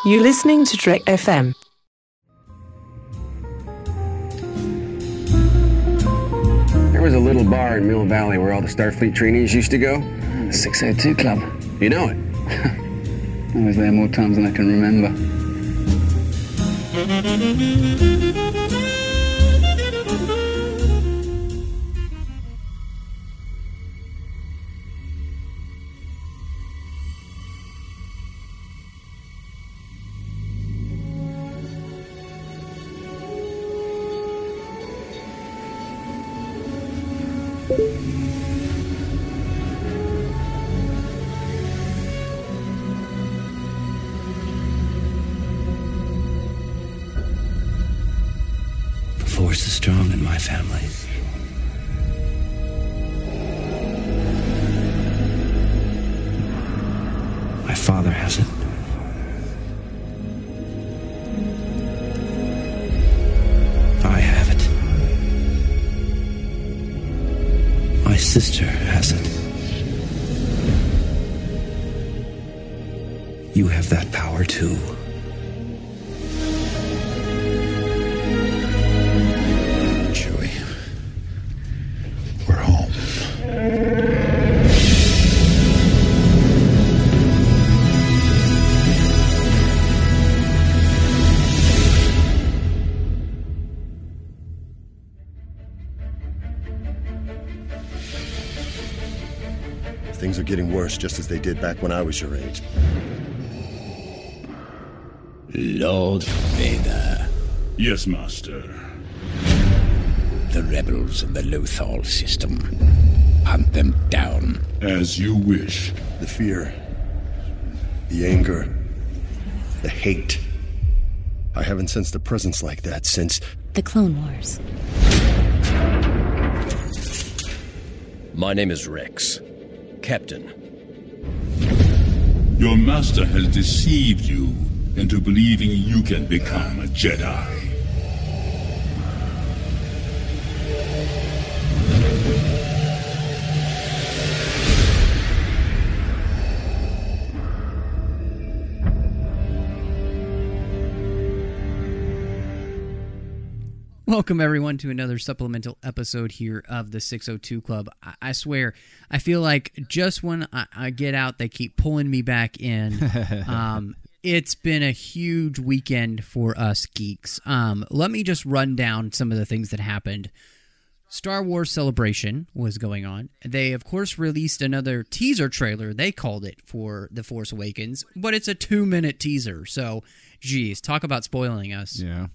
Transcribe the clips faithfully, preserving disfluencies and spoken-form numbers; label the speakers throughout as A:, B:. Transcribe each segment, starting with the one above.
A: You're listening to Trek F M.
B: There was a little bar in Mill Valley where all the Starfleet trainees used to go.
C: The six oh two Club.
B: You know it?
C: I was there more times than I can remember.
D: The Force is strong in my family. My father has it. I have it. My sister has it. You have that power too.
E: Chewie, we're home.
F: Things are getting worse, just as they did back when I was your age.
G: Lord Vader.
H: Yes, Master.
G: The rebels of the Lothal system. Hunt them down.
H: As you wish.
F: The fear, the anger, the hate. I haven't sensed a presence like that since...
I: The Clone Wars.
J: My name is Rex. Captain.
H: Your master has deceived you into believing you can become a Jedi.
K: Welcome, everyone, to another supplemental episode here of the six oh two Club. I, I swear, I feel like just when I, I get out, they keep pulling me back in. Um, it's been a huge weekend for us geeks. Um, let me just run down some of the things that happened. Star Wars Celebration was going on. They, of course, released another teaser trailer, they called it, for The Force Awakens, but it's a two-minute teaser, so, geez, talk about spoiling us.
L: Yeah.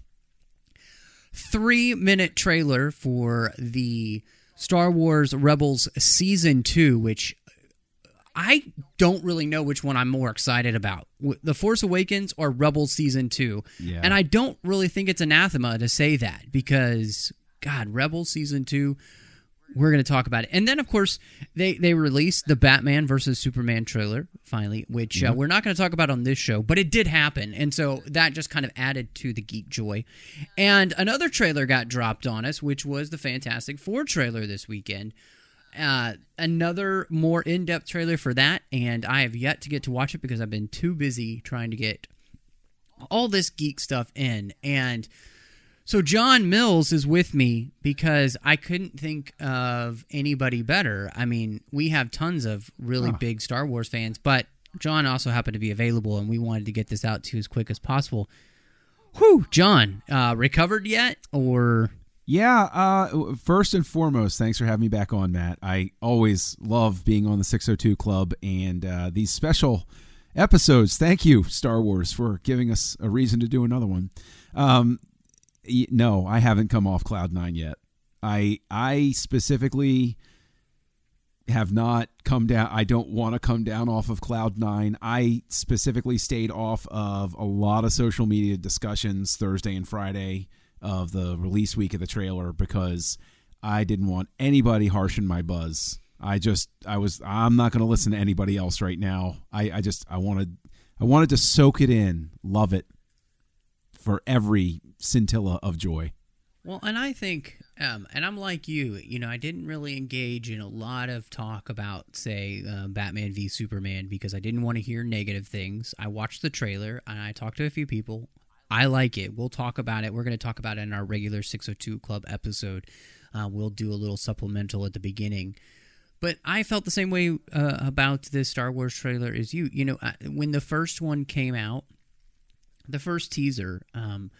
K: Three-minute trailer for the Star Wars Rebels Season two, which I don't really know which one I'm more excited about. The Force Awakens or Rebels Season two.
L: Yeah.
K: And I don't really think it's anathema to say that because, God, Rebels Season two, we're going to talk about it. And then, of course, they, they released the Batman versus Superman trailer, finally, which uh, we're not going to talk about on this show, but it did happen. And so that just kind of added to the geek joy. And another trailer got dropped on us, which was the Fantastic Four trailer this weekend. Uh, another more in-depth trailer for that, and I have yet to get to watch it because I've been too busy trying to get all this geek stuff in. And so John Mills is with me because I couldn't think of anybody better. I mean, we have tons of really
L: huh.
K: big Star Wars fans, but John also happened to be available, and we wanted to get this out to you as quick as possible. Whew, John, uh, recovered yet, or...
L: Yeah, uh, first and foremost, thanks for having me back on, Matt. I always love being on the six oh two Club, and uh, these special episodes, thank you, Star Wars, for giving us a reason to do another one. Um, no, I haven't come off Cloud nine yet. I I specifically have not come down. I don't want to come down off of Cloud nine. I specifically stayed off of a lot of social media discussions Thursday and Friday of the release week of the trailer because I didn't want anybody harshing my buzz. I just, I was, I'm not going to listen to anybody else right now. I, I just, I wanted, I wanted to soak it in, love it for every scintilla of joy.
K: Well, and I think Um, and I'm like you, you know, I didn't really engage in a lot of talk about, say, uh, Batman v Superman because I didn't want to hear negative things. I watched the trailer and I talked to a few people. I like it. We'll talk about it. We're going to talk about it in our regular six oh two Club episode. Uh, we'll do a little supplemental at the beginning. But I felt the same way uh, about this Star Wars trailer as you. You know, I, when the first one came out, the first teaser, um,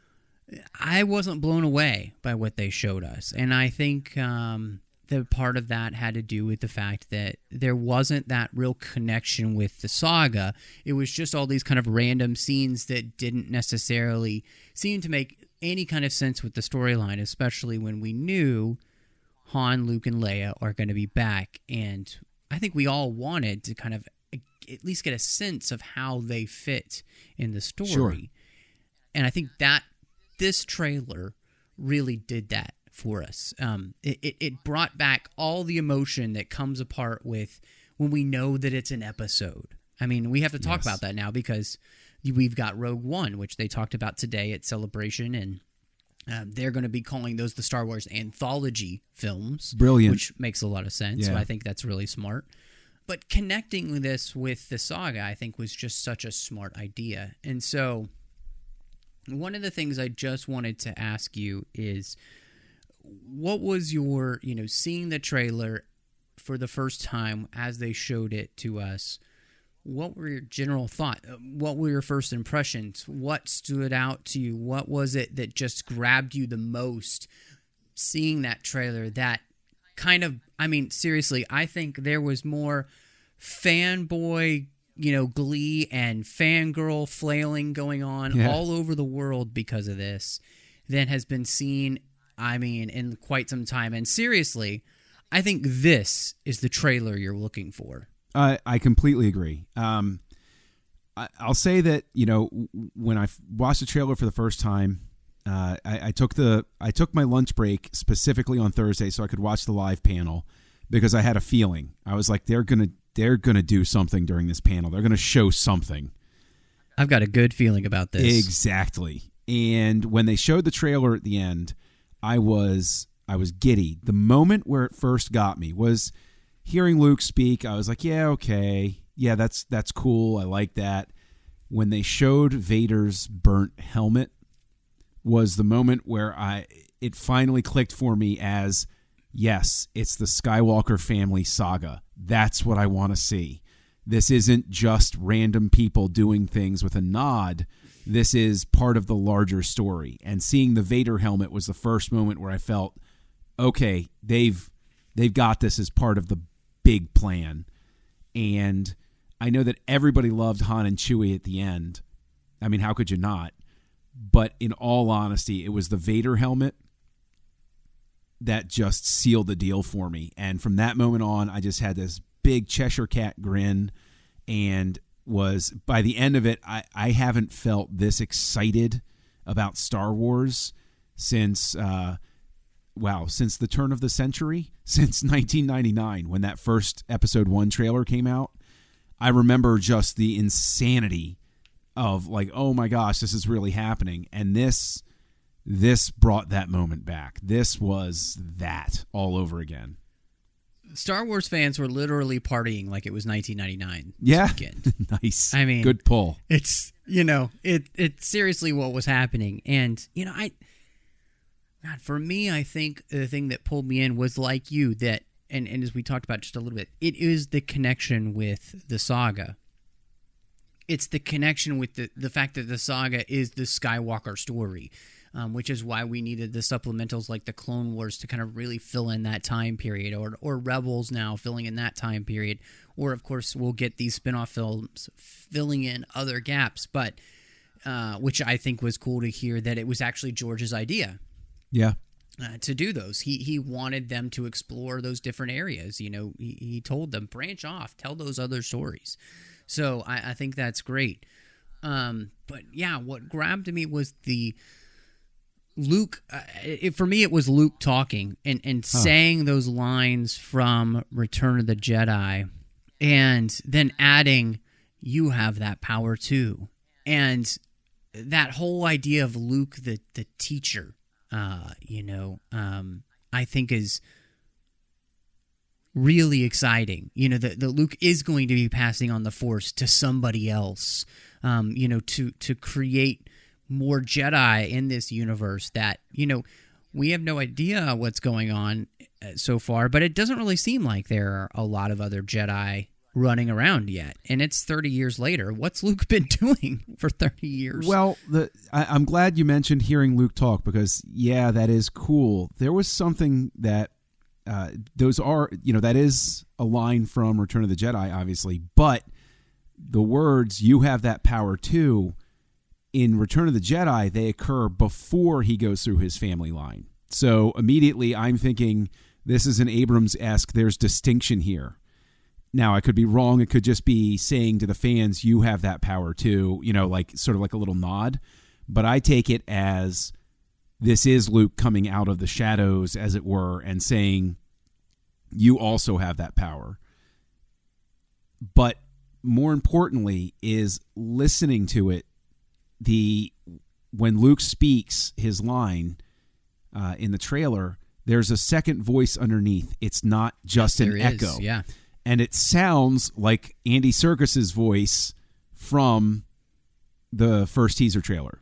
K: I wasn't blown away by what they showed us. And I think um, the part of that had to do with the fact that there wasn't that real connection with the saga. It was just all these kind of random scenes that didn't necessarily seem to make any kind of sense with the storyline, especially when we knew Han, Luke, and Leia are going to be back. And I think we all wanted to kind of at least get a sense of how they fit in the story.
L: Sure.
K: And I think that this trailer really did that for us. Um, it, it, it brought back all the emotion that comes apart with when we know that it's an episode. I mean, we have to talk
L: Yes.
K: about that now because we've got Rogue One, which they talked about today at Celebration, and uh, they're going to be calling those the Star Wars anthology films.
L: Brilliant.
K: Which makes a lot of sense. So
L: Yeah.
K: I think that's really smart. But connecting this with the saga, I think, was just such a smart idea. And so one of the things I just wanted to ask you is, what was your, you know, seeing the trailer for the first time as they showed it to us, what were your general thought? What were your first impressions? What stood out to you? What was it that just grabbed you the most seeing that trailer that kind of, I mean, seriously, I think there was more fanboy, you know, glee and fangirl flailing going on
L: Yeah.
K: all over the world because of this than has been seen, I mean, in quite some time. And seriously, I think this is the trailer you're looking for.
L: I, I completely agree. Um, I, I'll say that, you know, when I f- watched the trailer for the first time, uh, I, I took the I took my lunch break specifically on Thursday so I could watch the live panel because I had a feeling. I was like, they're gonna they're gonna do something during this panel. They're gonna show something.
K: I've got a good feeling about this.
L: Exactly. And when they showed the trailer at the end, I was I was giddy. The moment where it first got me was hearing Luke speak. I was like, yeah, okay. Yeah, that's that's cool. I like that. When they showed Vader's burnt helmet was the moment where I it finally clicked for me as, yes, it's the Skywalker family saga. That's what I want to see. This isn't just random people doing things with a nod. This is part of the larger story. And seeing the Vader helmet was the first moment where I felt, okay, they've they've got this as part of the big plan. And I know that everybody loved Han and Chewie at the end. I mean, how could you not? But in all honesty, it was the Vader helmet that just sealed the deal for me. And from that moment on, I just had this big Cheshire Cat grin and was, by the end of it, I, I haven't felt this excited about Star Wars since, uh, wow, since the turn of the century, since nineteen ninety-nine, when that first episode one trailer came out. I remember just the insanity of like, oh my gosh, this is really happening. And this this brought that moment back. This was that all over again.
K: Star Wars fans were literally partying like it was nineteen ninety-nine.
L: Yeah.
K: Weekend.
L: Nice.
K: I mean,
L: good pull.
K: It's, you know, it it's seriously what was happening. And, you know, I, God, for me, I think the thing that pulled me in was like you, that, and, and as we talked about just a little bit, it is the connection with the saga. It's the connection with the, the fact that the saga is the Skywalker story, um, which is why we needed the supplementals like the Clone Wars to kind of really fill in that time period, or or Rebels now filling in that time period, or of course we'll get these spin-off films filling in other gaps, but uh, which I think was cool to hear that it was actually George's idea.
L: Yeah.
K: Uh, to do those. He he wanted them to explore those different areas. You know, he, he told them, branch off, tell those other stories. So I, I think that's great. Um, but yeah, what grabbed me was the Luke. Uh, it, for me, it was Luke talking and, and huh. saying those lines from Return of the Jedi, and then adding, "You have that power too," and that whole idea of Luke, the the teacher. uh, you know, um, I think is really exciting. You know, that, that Luke is going to be passing on the Force to somebody else, um, you know, to, to create more Jedi in this universe that, you know, we have no idea what's going on so far, but it doesn't really seem like there are a lot of other Jedi running around yet. And it's thirty years later. What's Luke been doing for thirty years?
L: Well, the, I, I'm glad you mentioned hearing Luke talk because, yeah, that is cool. There was something that uh, those are, you know, that is a line from Return of the Jedi, obviously, but the words, "you have that power too," in Return of the Jedi, they occur before he goes through his family line. So immediately I'm thinking this is an Abrams-esque, there's distinction here. Now, I could be wrong. It could just be saying to the fans, you have that power too, you know, like sort of like a little nod. But I take it as this is Luke coming out of the shadows, as it were, and saying, you also have that power. But more importantly is listening to it. The when Luke speaks his line uh, in the trailer, there's a second voice underneath. It's not just
K: yes,
L: an
K: there
L: echo.
K: Is, yeah.
L: And it sounds like Andy Serkis's voice from the first teaser trailer.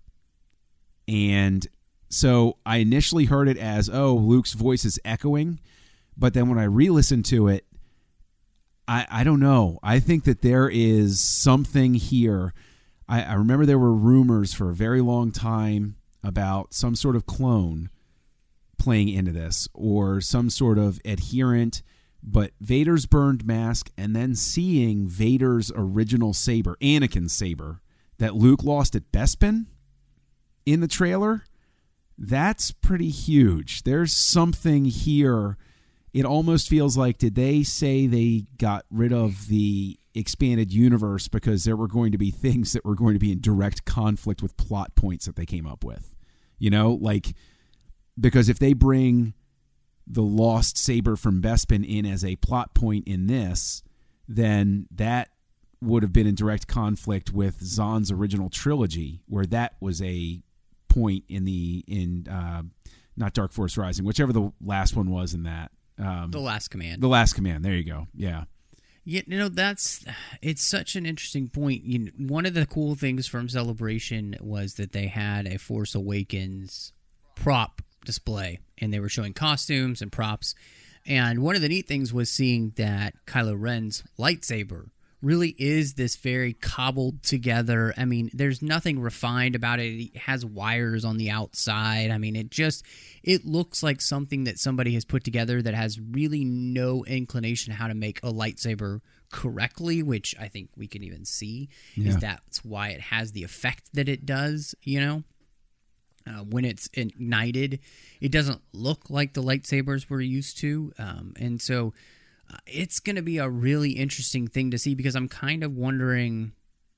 L: And so I initially heard it as, oh, Luke's voice is echoing. But then when I re-listened to it, I, I don't know. I think that there is something here. I, I remember there were rumors for a very long time about some sort of clone playing into this or some sort of adherent, but Vader's burned mask and then seeing Vader's original saber, Anakin's saber, that Luke lost at Bespin in the trailer, that's pretty huge. There's something here. It almost feels like, did they say they got rid of the expanded universe because there were going to be things that were going to be in direct conflict with plot points that they came up with? You know, like, because if they bring the lost saber from Bespin in as a plot point in this, then that would have been in direct conflict with Zahn's original trilogy, where that was a point in the, in, uh, not Dark Force Rising, whichever the last one was in that. Um,
K: the Last Command.
L: The Last Command. There you go. Yeah.
K: Yeah, you know, that's, it's such an interesting point. You know, one of the cool things from Celebration was that they had a Force Awakens prop display, and they were showing costumes and props. And one of the neat things was seeing that Kylo Ren's lightsaber really is this very cobbled together. I mean, there's nothing refined about it. It has wires on the outside. I mean, it just, it looks like something that somebody has put together that has really no inclination how to make a lightsaber correctly, which I think we can even see yeah. is that's why it has the effect that it does, you know? Uh, when it's ignited, it doesn't look like the lightsabers we're used to. Um, and so uh, it's going to be a really interesting thing to see, because I'm kind of wondering,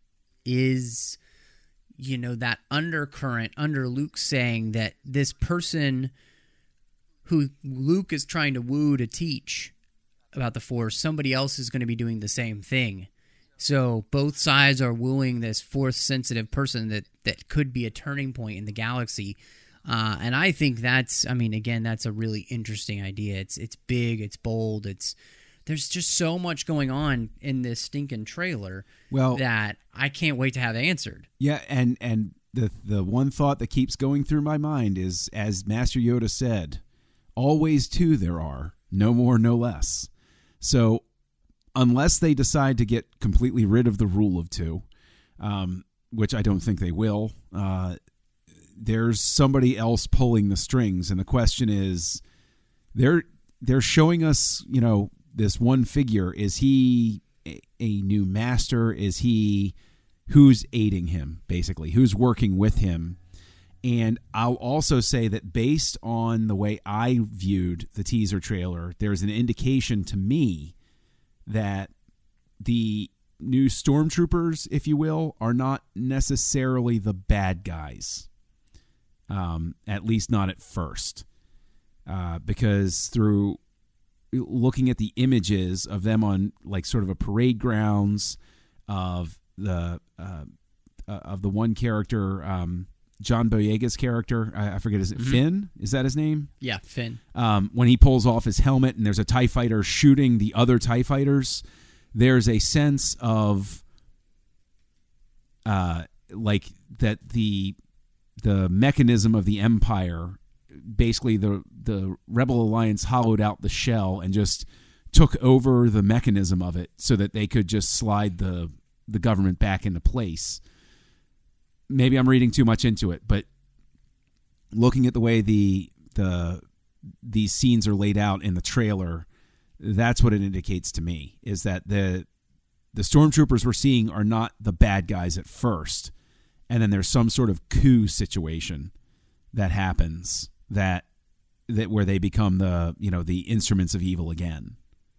K: is, you know, that undercurrent under Luke saying that this person who Luke is trying to woo to teach about the Force, somebody else is going to be doing the same thing. So both sides are wooing this Force-sensitive person that, that could be a turning point in the galaxy. Uh, and I think that's, I mean, again, that's a really interesting idea. It's it's big, it's bold, it's there's just so much going on in this stinking trailer
L: well,
K: that I can't wait to have answered.
L: Yeah, and, and the the one thought that keeps going through my mind is, as Master Yoda said, always two there are, no more, no less. So unless they decide to get completely rid of the rule of two, um, which I don't think they will, uh, there's somebody else pulling the strings. And the question is, they're they're showing us, you know, this one figure. Is he a, a new master? Is he, who's aiding him, basically? Who's working with him? And I'll also say that based on the way I viewed the teaser trailer, there's an indication to me that the new stormtroopers, if you will, are not necessarily the bad guys, um, at least not at first, uh, because through looking at the images of them on like sort of a parade grounds of the uh, uh, of the one character, um, John Boyega's character, I, I forget, is it mm-hmm. Finn? Is that his name?
K: Yeah, Finn.
L: Um, when he pulls off his helmet and there's a TIE fighter shooting the other TIE fighters, there's a sense of uh, like that the the mechanism of the Empire, basically the the Rebel Alliance hollowed out the shell and just took over the mechanism of it so that they could just slide the the government back into place. Maybe I'm reading too much into it, but looking at the way the the these scenes are laid out in the trailer, that's what it indicates to me, is that the the stormtroopers we're seeing are not the bad guys at first, and then there's some sort of coup situation that happens that that where they become the, you know, the instruments of evil again.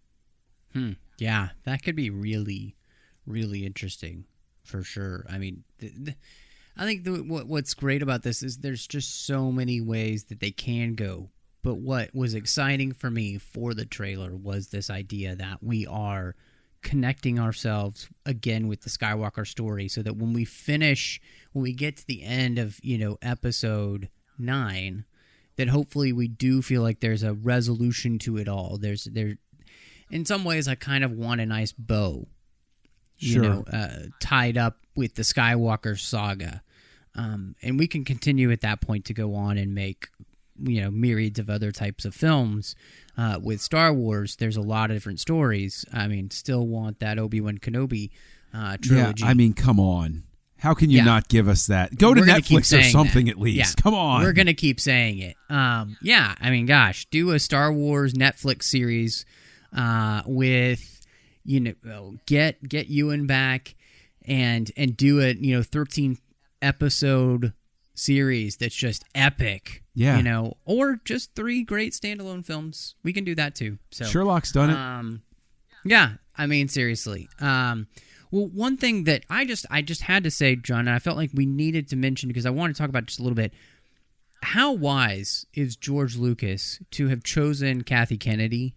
K: Hmm. Yeah, that could be really, really interesting for sure. I mean, th- th- I think the, what what's great about this is there's just so many ways that they can go. But what was exciting for me for the trailer was this idea that we are connecting ourselves again with the Skywalker story, so that when we finish, when we get to the end of, you know, episode nine, that hopefully we do feel like there's a resolution to it all. There's there, in some ways, I kind of want a nice bow, you
L: sure.
K: know, uh, tied up with the Skywalker saga, um, and we can continue at that point to go on and make, you know, myriads of other types of films. Uh, with Star Wars, there's a lot of different stories. I mean, still want that Obi-Wan Kenobi uh, trilogy.
L: Yeah, I mean, come on. How can you
K: yeah.
L: not give us that? Go to Netflix or something
K: that.
L: at least.
K: Yeah.
L: Come on.
K: We're going to keep saying it. Um, yeah, I mean, gosh, do a Star Wars Netflix series uh, with, you know, get get Ewan back and and do a, you know, thirteen episode series that's just epic.
L: Yeah.
K: You know, or just three great standalone films. We can do that too. So
L: Sherlock's done it.
K: Um, yeah, I mean, seriously. Um, well, one thing that I just I just had to say, John, and I felt like we needed to mention because I want to talk about it just a little bit. How wise is George Lucas to have chosen Kathy Kennedy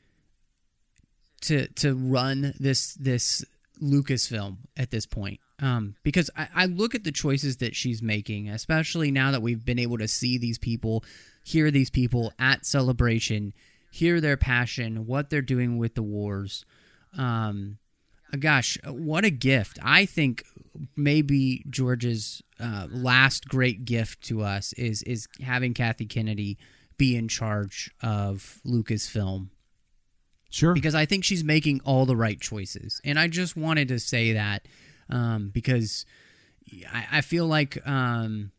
K: to to run this this Lucasfilm at this point? Um, because I, I look at the choices that she's making, especially now that we've been able to see these people, hear these people at Celebration, hear their passion, what they're doing with the wars. Um, gosh, what a gift. I think maybe George's uh, last great gift to us is is having Kathy Kennedy be in charge of Lucasfilm.
L: Sure.
K: Because I think she's making all the right choices. And I just wanted to say that um, because I, I feel like um,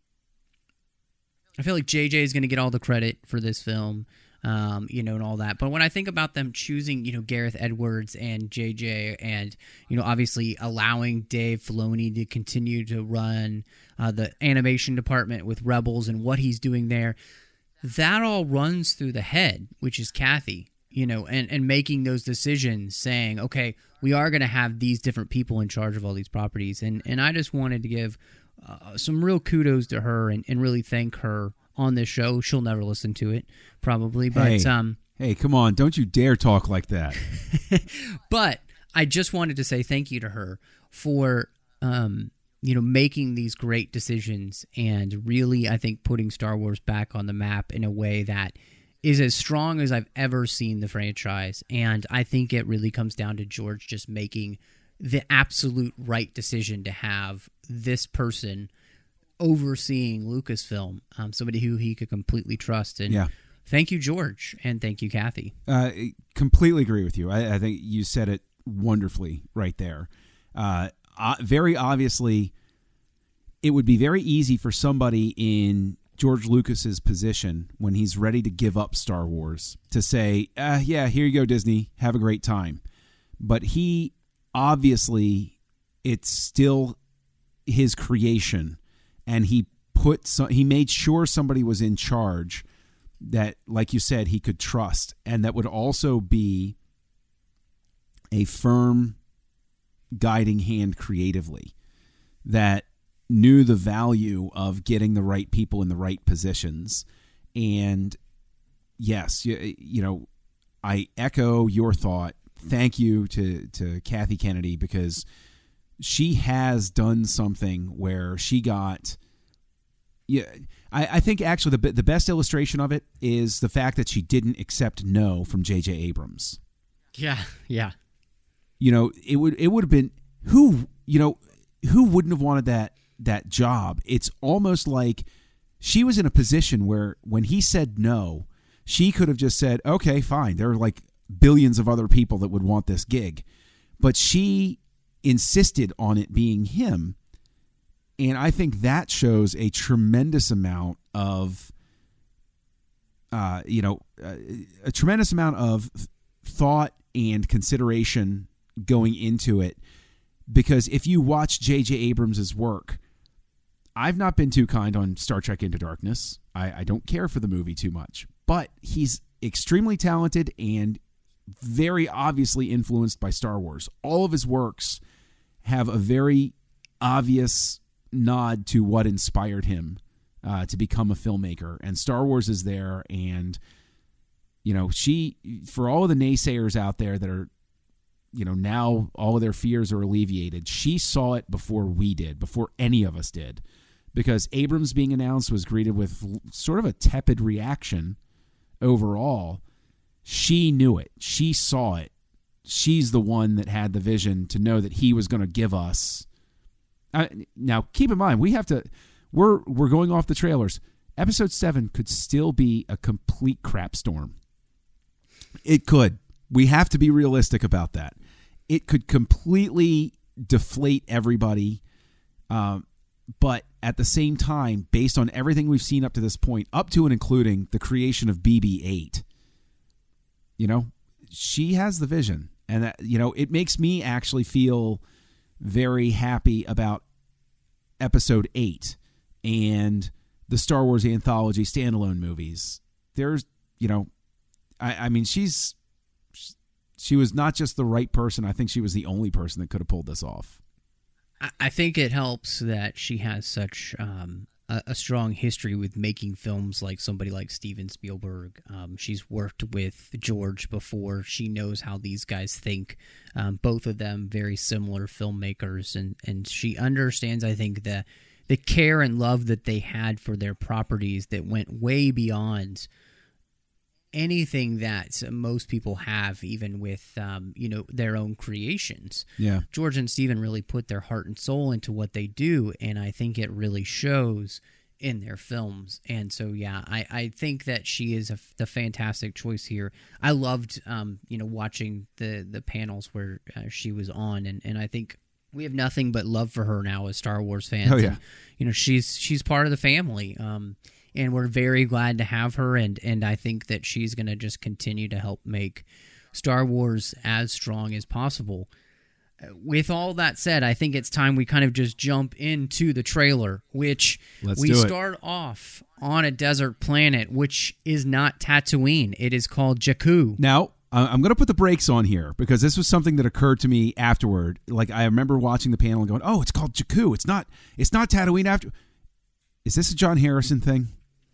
K: I feel like J J is going to get all the credit for this film. Um, you know, and all that. But when I think about them choosing, you know, Gareth Edwards and J J and, you know, obviously allowing Dave Filoni to continue to run uh, the animation department with Rebels and what he's doing there, that all runs through the head, which is Kathy, you know, and, and making those decisions saying, okay, we are going to have these different people in charge of all these properties. And, and I just wanted to give uh, some real kudos to her and, and really thank her on this show. She'll never listen to it, probably, but
L: hey,
K: um,
L: hey, come on! Don't you dare talk like that.
K: But I just wanted to say thank you to her for um, you know, making these great decisions and really, I think, putting Star Wars back on the map in a way that is as strong as I've ever seen the franchise. And I think it really comes down to George just making the absolute right decision to have this person overseeing Lucasfilm, um, somebody who he could completely trust. And
L: yeah.
K: Thank you, George, and thank you, Kathy.
L: Uh, completely agree with you. I, I think you said it wonderfully right there. Uh, uh, very obviously, it would be very easy for somebody in George Lucas's position when he's ready to give up Star Wars to say, uh, yeah, here you go, Disney, have a great time. But he, obviously, it's still his creation. And he put some, he made sure somebody was in charge that, like you said, he could trust, and that would also be a firm guiding hand creatively that knew the value of getting the right people in the right positions. And yes, you, you know, I echo your thought. Thank you to, to Kathy Kennedy, because she has done something where she got yeah, I, I think actually the the best illustration of it is the fact that she didn't accept no from J J Abrams.
K: Yeah, yeah.
L: You know, it would it would have been who you know who wouldn't have wanted that that job. It's almost like she was in a position where when he said no, she could have just said, okay, fine. There are like billions of other people that would want this gig. But she insisted on it being him. And I think that shows a tremendous amount of, uh, you know, uh, a tremendous amount of thought and consideration going into it. Because if you watch J J Abrams' work, I've not been too kind on Star Trek Into Darkness. I, I don't care for the movie too much. But he's extremely talented and very obviously influenced by Star Wars. All of his works have a very obvious nod to what inspired him uh, to become a filmmaker. And Star Wars is there. And, you know, she, for all of the naysayers out there that are, you know, now all of their fears are alleviated, she saw it before we did, before any of us did. Because Abrams being announced was greeted with sort of a tepid reaction overall. She knew it. She saw it. She's the one that had the vision to know that he was going to give us. Uh, now, keep in mind, we have to. We're we're going off the trailers. Episode seven could still be a complete crap storm. It could. We have to be realistic about that. It could completely deflate everybody. Um, but at the same time, based on everything we've seen up to this point, up to and including the creation of B B eight. You know, she has the vision, and that, you know, it makes me actually feel very happy about episode eight and the Star Wars anthology standalone movies. There's, you know, I, I mean, she's, she was not just the right person. I think she was the only person that could have pulled this off.
K: I think it helps that she has such um, a, a strong history with making films like somebody like Steven Spielberg. Um, she's worked with George before. She knows how these guys think. Um, both of them very similar filmmakers, and, and she understands, I think, the the care and love that they had for their properties that went way beyond anything that most people have, even with um, you know, their own creations.
L: Yeah,
K: George and Steven really put their heart and soul into what they do, and I think it really shows in their films. And so, yeah, I, I think that she is a, the fantastic choice here. I loved, um, you know, watching the the panels where uh, she was on, and, and I think we have nothing but love for her now as Star Wars fans.
L: Oh yeah,
K: and, you know, she's she's part of the family. Um, And we're very glad to have her, and, and I think that she's going to just continue to help make Star Wars as strong as possible. With all that said, I think it's time we kind of just jump into the trailer, which
L: Let's
K: we
L: do it.
K: start off on a desert planet, which is not Tatooine. It is called Jakku.
L: Now, I'm going to put the brakes on here because this was something that occurred to me afterward. Like, I remember watching the panel and going, oh, it's called Jakku. It's not, it's not Tatooine after. Is this a John Harrison thing?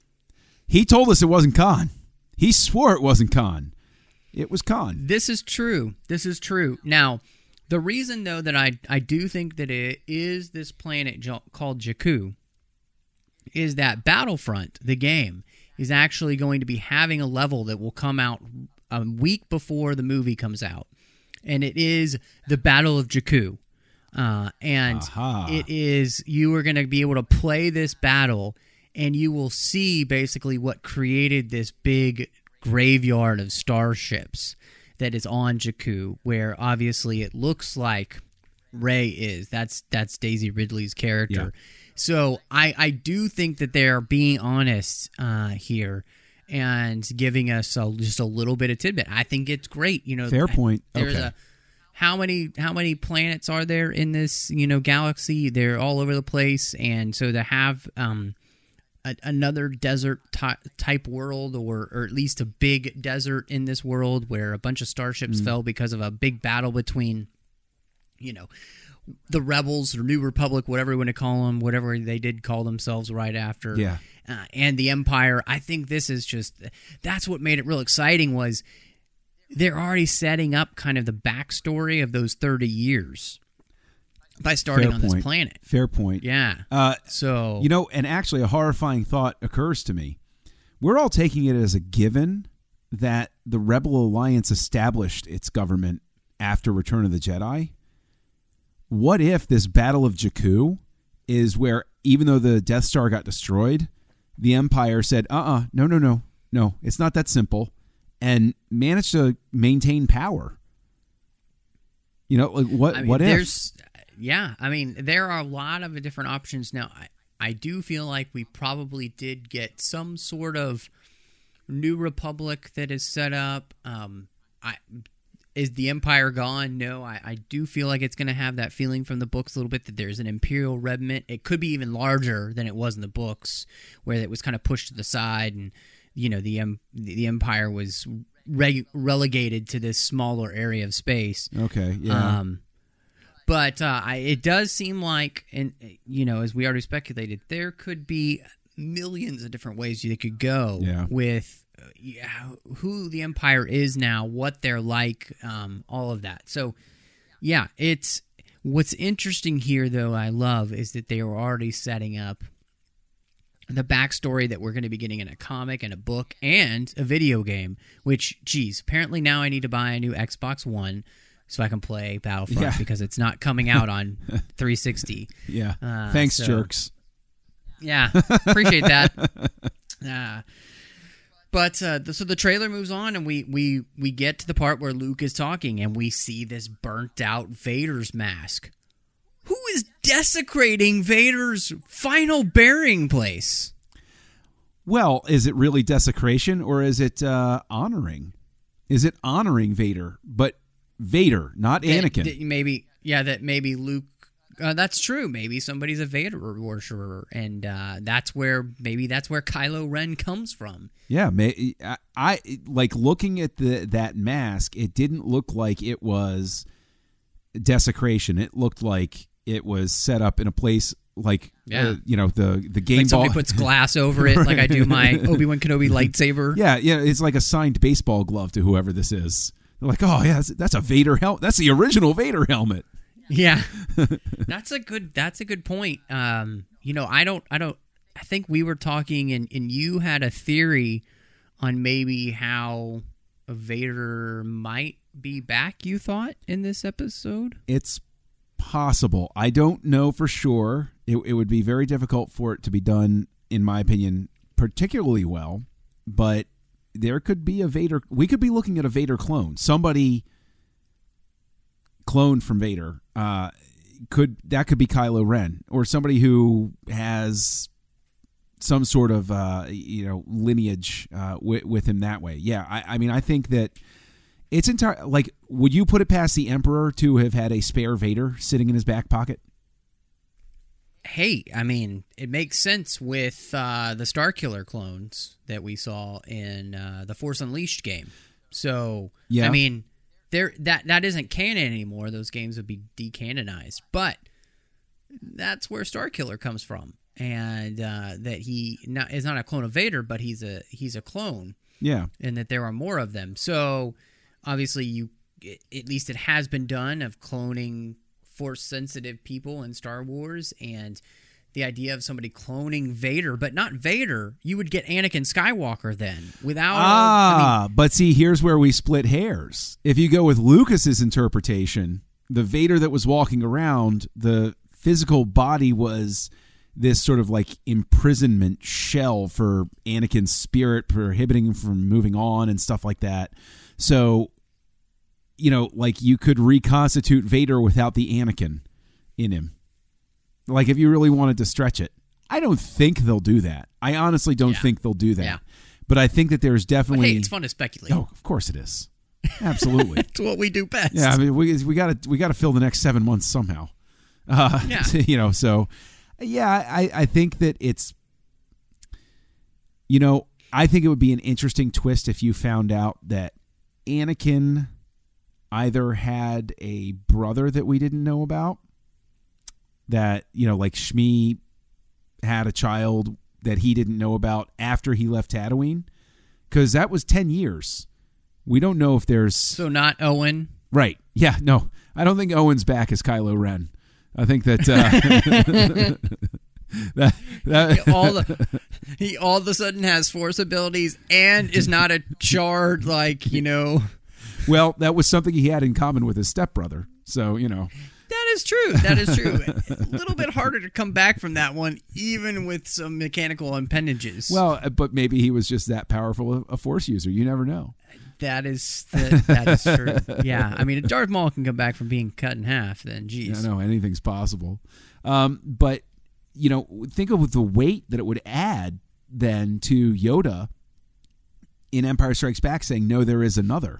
L: He told us it wasn't Khan. He swore it wasn't Khan. It was Khan.
K: This is true. This is true. Now, the reason, though, that I, I do think that it is this planet jo- called Jakku is that Battlefront, the game, is actually going to be having a level that will come out a week before the movie comes out. And it is the Battle of Jakku. Uh, and
L: Aha.
K: it is, you are going to be able to play this battle, and you will see basically what created this big graveyard of starships that is on Jakku, where obviously it looks like Rey is. That's that's Daisy Ridley's character.
L: Yeah.
K: So I, I do think that they're being honest uh, here and giving us a, just a little bit of tidbit. I think it's great. You know,
L: Fair point.
K: There's
L: Okay.
K: a how many how many planets are there in this, you know, galaxy? They're all over the place, and so to have um. A, another desert ty- type world, or or at least a big desert in this world where a bunch of starships
L: Mm.
K: fell because of a big battle between, you know, the rebels or New Republic, whatever you want to call them, whatever they did call themselves right after,
L: Yeah.
K: uh, and the Empire. I think this is just, that's what made it real exciting, was they're already setting up kind of the backstory of those thirty years. by starting
L: Fair
K: on
L: point.
K: this planet.
L: Fair point.
K: Yeah.
L: Uh,
K: so
L: you know, and actually, a horrifying thought occurs to me. We're all taking it as a given that the Rebel Alliance established its government after Return of the Jedi. What if this Battle of Jakku is where, even though the Death Star got destroyed, the Empire said, uh-uh, no, no, no, no, it's not that simple, and managed to maintain power? You know, like what?
K: I mean,
L: what if?
K: There's, yeah, I mean, there are a lot of different options now. I, I do feel like we probably did get some sort of New Republic that is set up. Um, I is the Empire gone? No, I, I do feel like it's going to have that feeling from the books a little bit, that there's an Imperial remnant. It could be even larger than it was in the books, where it was kind of pushed to the side, and you know the um, the Empire was reg- relegated to this smaller area of space.
L: Okay, yeah.
K: Um, But uh, I, it does seem like, and you know, as we already speculated, there could be millions of different ways you could go
L: yeah.
K: with uh, yeah, who the Empire is now, what they're like, um, all of that. So, yeah, it's what's interesting here, though, I love, is that they are already setting up the backstory that we're going to be getting in a comic and a book and a video game, which, geez, apparently now I need to buy a new Xbox One so I can play Battlefront
L: yeah.
K: because it's not coming out on three sixty.
L: Yeah.
K: Uh,
L: Thanks,
K: so,
L: jerks.
K: Yeah. Appreciate that. Uh, but uh, the, so the trailer moves on, and we, we, we get to the part where Luke is talking, and we see this burnt-out Vader's mask. Who is desecrating Vader's final burying place?
L: Well, is it really desecration, or is it uh, honoring? Is it honoring Vader? But Vader, not Anakin.
K: That, that maybe, yeah, that maybe Luke. Uh, that's true. Maybe somebody's a Vader worshiper, and uh, that's where maybe that's where Kylo Ren comes from.
L: Yeah, may, I, I like looking at the that mask. It didn't look like it was desecration. It looked like it was set up in a place like,
K: yeah.
L: uh, you know, the the game
K: like
L: ball.
K: Somebody puts glass over it, right. Like I do my Obi-Wan Kenobi lightsaber.
L: Yeah, yeah, it's like a signed baseball glove to whoever this is. They're like, oh yeah, that's, that's a Vader helmet. That's the original Vader helmet.
K: Yeah, that's a good. That's a good point. Um, you know, I don't. I don't. I think we were talking, and, and you had a theory on maybe how Vader might be back. You thought in this episode,
L: it's possible. I don't know for sure. It, it would be very difficult for it to be done, in my opinion, particularly well. But there could be a Vader. We could be looking at a Vader clone. Somebody cloned from Vader. Uh, could that could be Kylo Ren, or somebody who has some sort of uh, you know lineage uh, with, with him that way. Yeah, I, I mean, I think that it's entire. Like, would you put it past the Emperor to have had a spare Vader sitting in his back pocket?
K: Hey, I mean, it makes sense with uh, the Starkiller clones that we saw in uh, the Force Unleashed game. So,
L: yeah.
K: I mean, there that that isn't canon anymore. Those games would be decanonized. But that's where Starkiller comes from, and uh, that he not, is not a clone of Vader, but he's a he's a clone.
L: Yeah,
K: and that there are more of them. So, obviously, you at least it has been done of cloning Force-sensitive people in Star Wars, and the idea of somebody cloning Vader, but not Vader, you would get Anakin Skywalker then. Without
L: ah,
K: I mean,
L: but see, here's where we split hairs. If you go with Lucas's interpretation, the Vader that was walking around, the physical body was this sort of like imprisonment shell for Anakin's spirit, prohibiting him from moving on and stuff like that. So, you know, like you could reconstitute Vader without the Anakin in him. Like if you really wanted to stretch it. I don't think they'll do that. I honestly don't
K: yeah.
L: think they'll do that.
K: Yeah.
L: But I think that there's definitely...
K: But hey, it's fun to speculate.
L: Oh, of course it is. Absolutely.
K: It's what we do best.
L: Yeah, I mean, we we got to we got to fill the next seven months somehow. Uh,
K: yeah.
L: You know, so yeah, I I think that it's, you know, I think it would be an interesting twist if you found out that Anakin either had a brother that we didn't know about, that, you know, like Shmi had a child that he didn't know about after he left Tatooine, because that was ten years. We don't know if there's...
K: So not Owen?
L: Right. Yeah, no. I don't think Owen's back as Kylo Ren. I think that uh, that, that
K: all the, he all of a sudden has force abilities and is not a charred, like, you know.
L: Well, that was something he had in common with his stepbrother. So, you know.
K: That is true. That is true. A little bit harder to come back from that one, even with some mechanical appendages.
L: Well, but maybe he was just that powerful a force user. You never know.
K: That is the, that is true. Yeah, I mean, if Darth Maul can come back from being cut in half, then geez.
L: I know anything's possible. Um, but you know, think of the weight that it would add then to Yoda in Empire Strikes Back, saying, "No, there is another."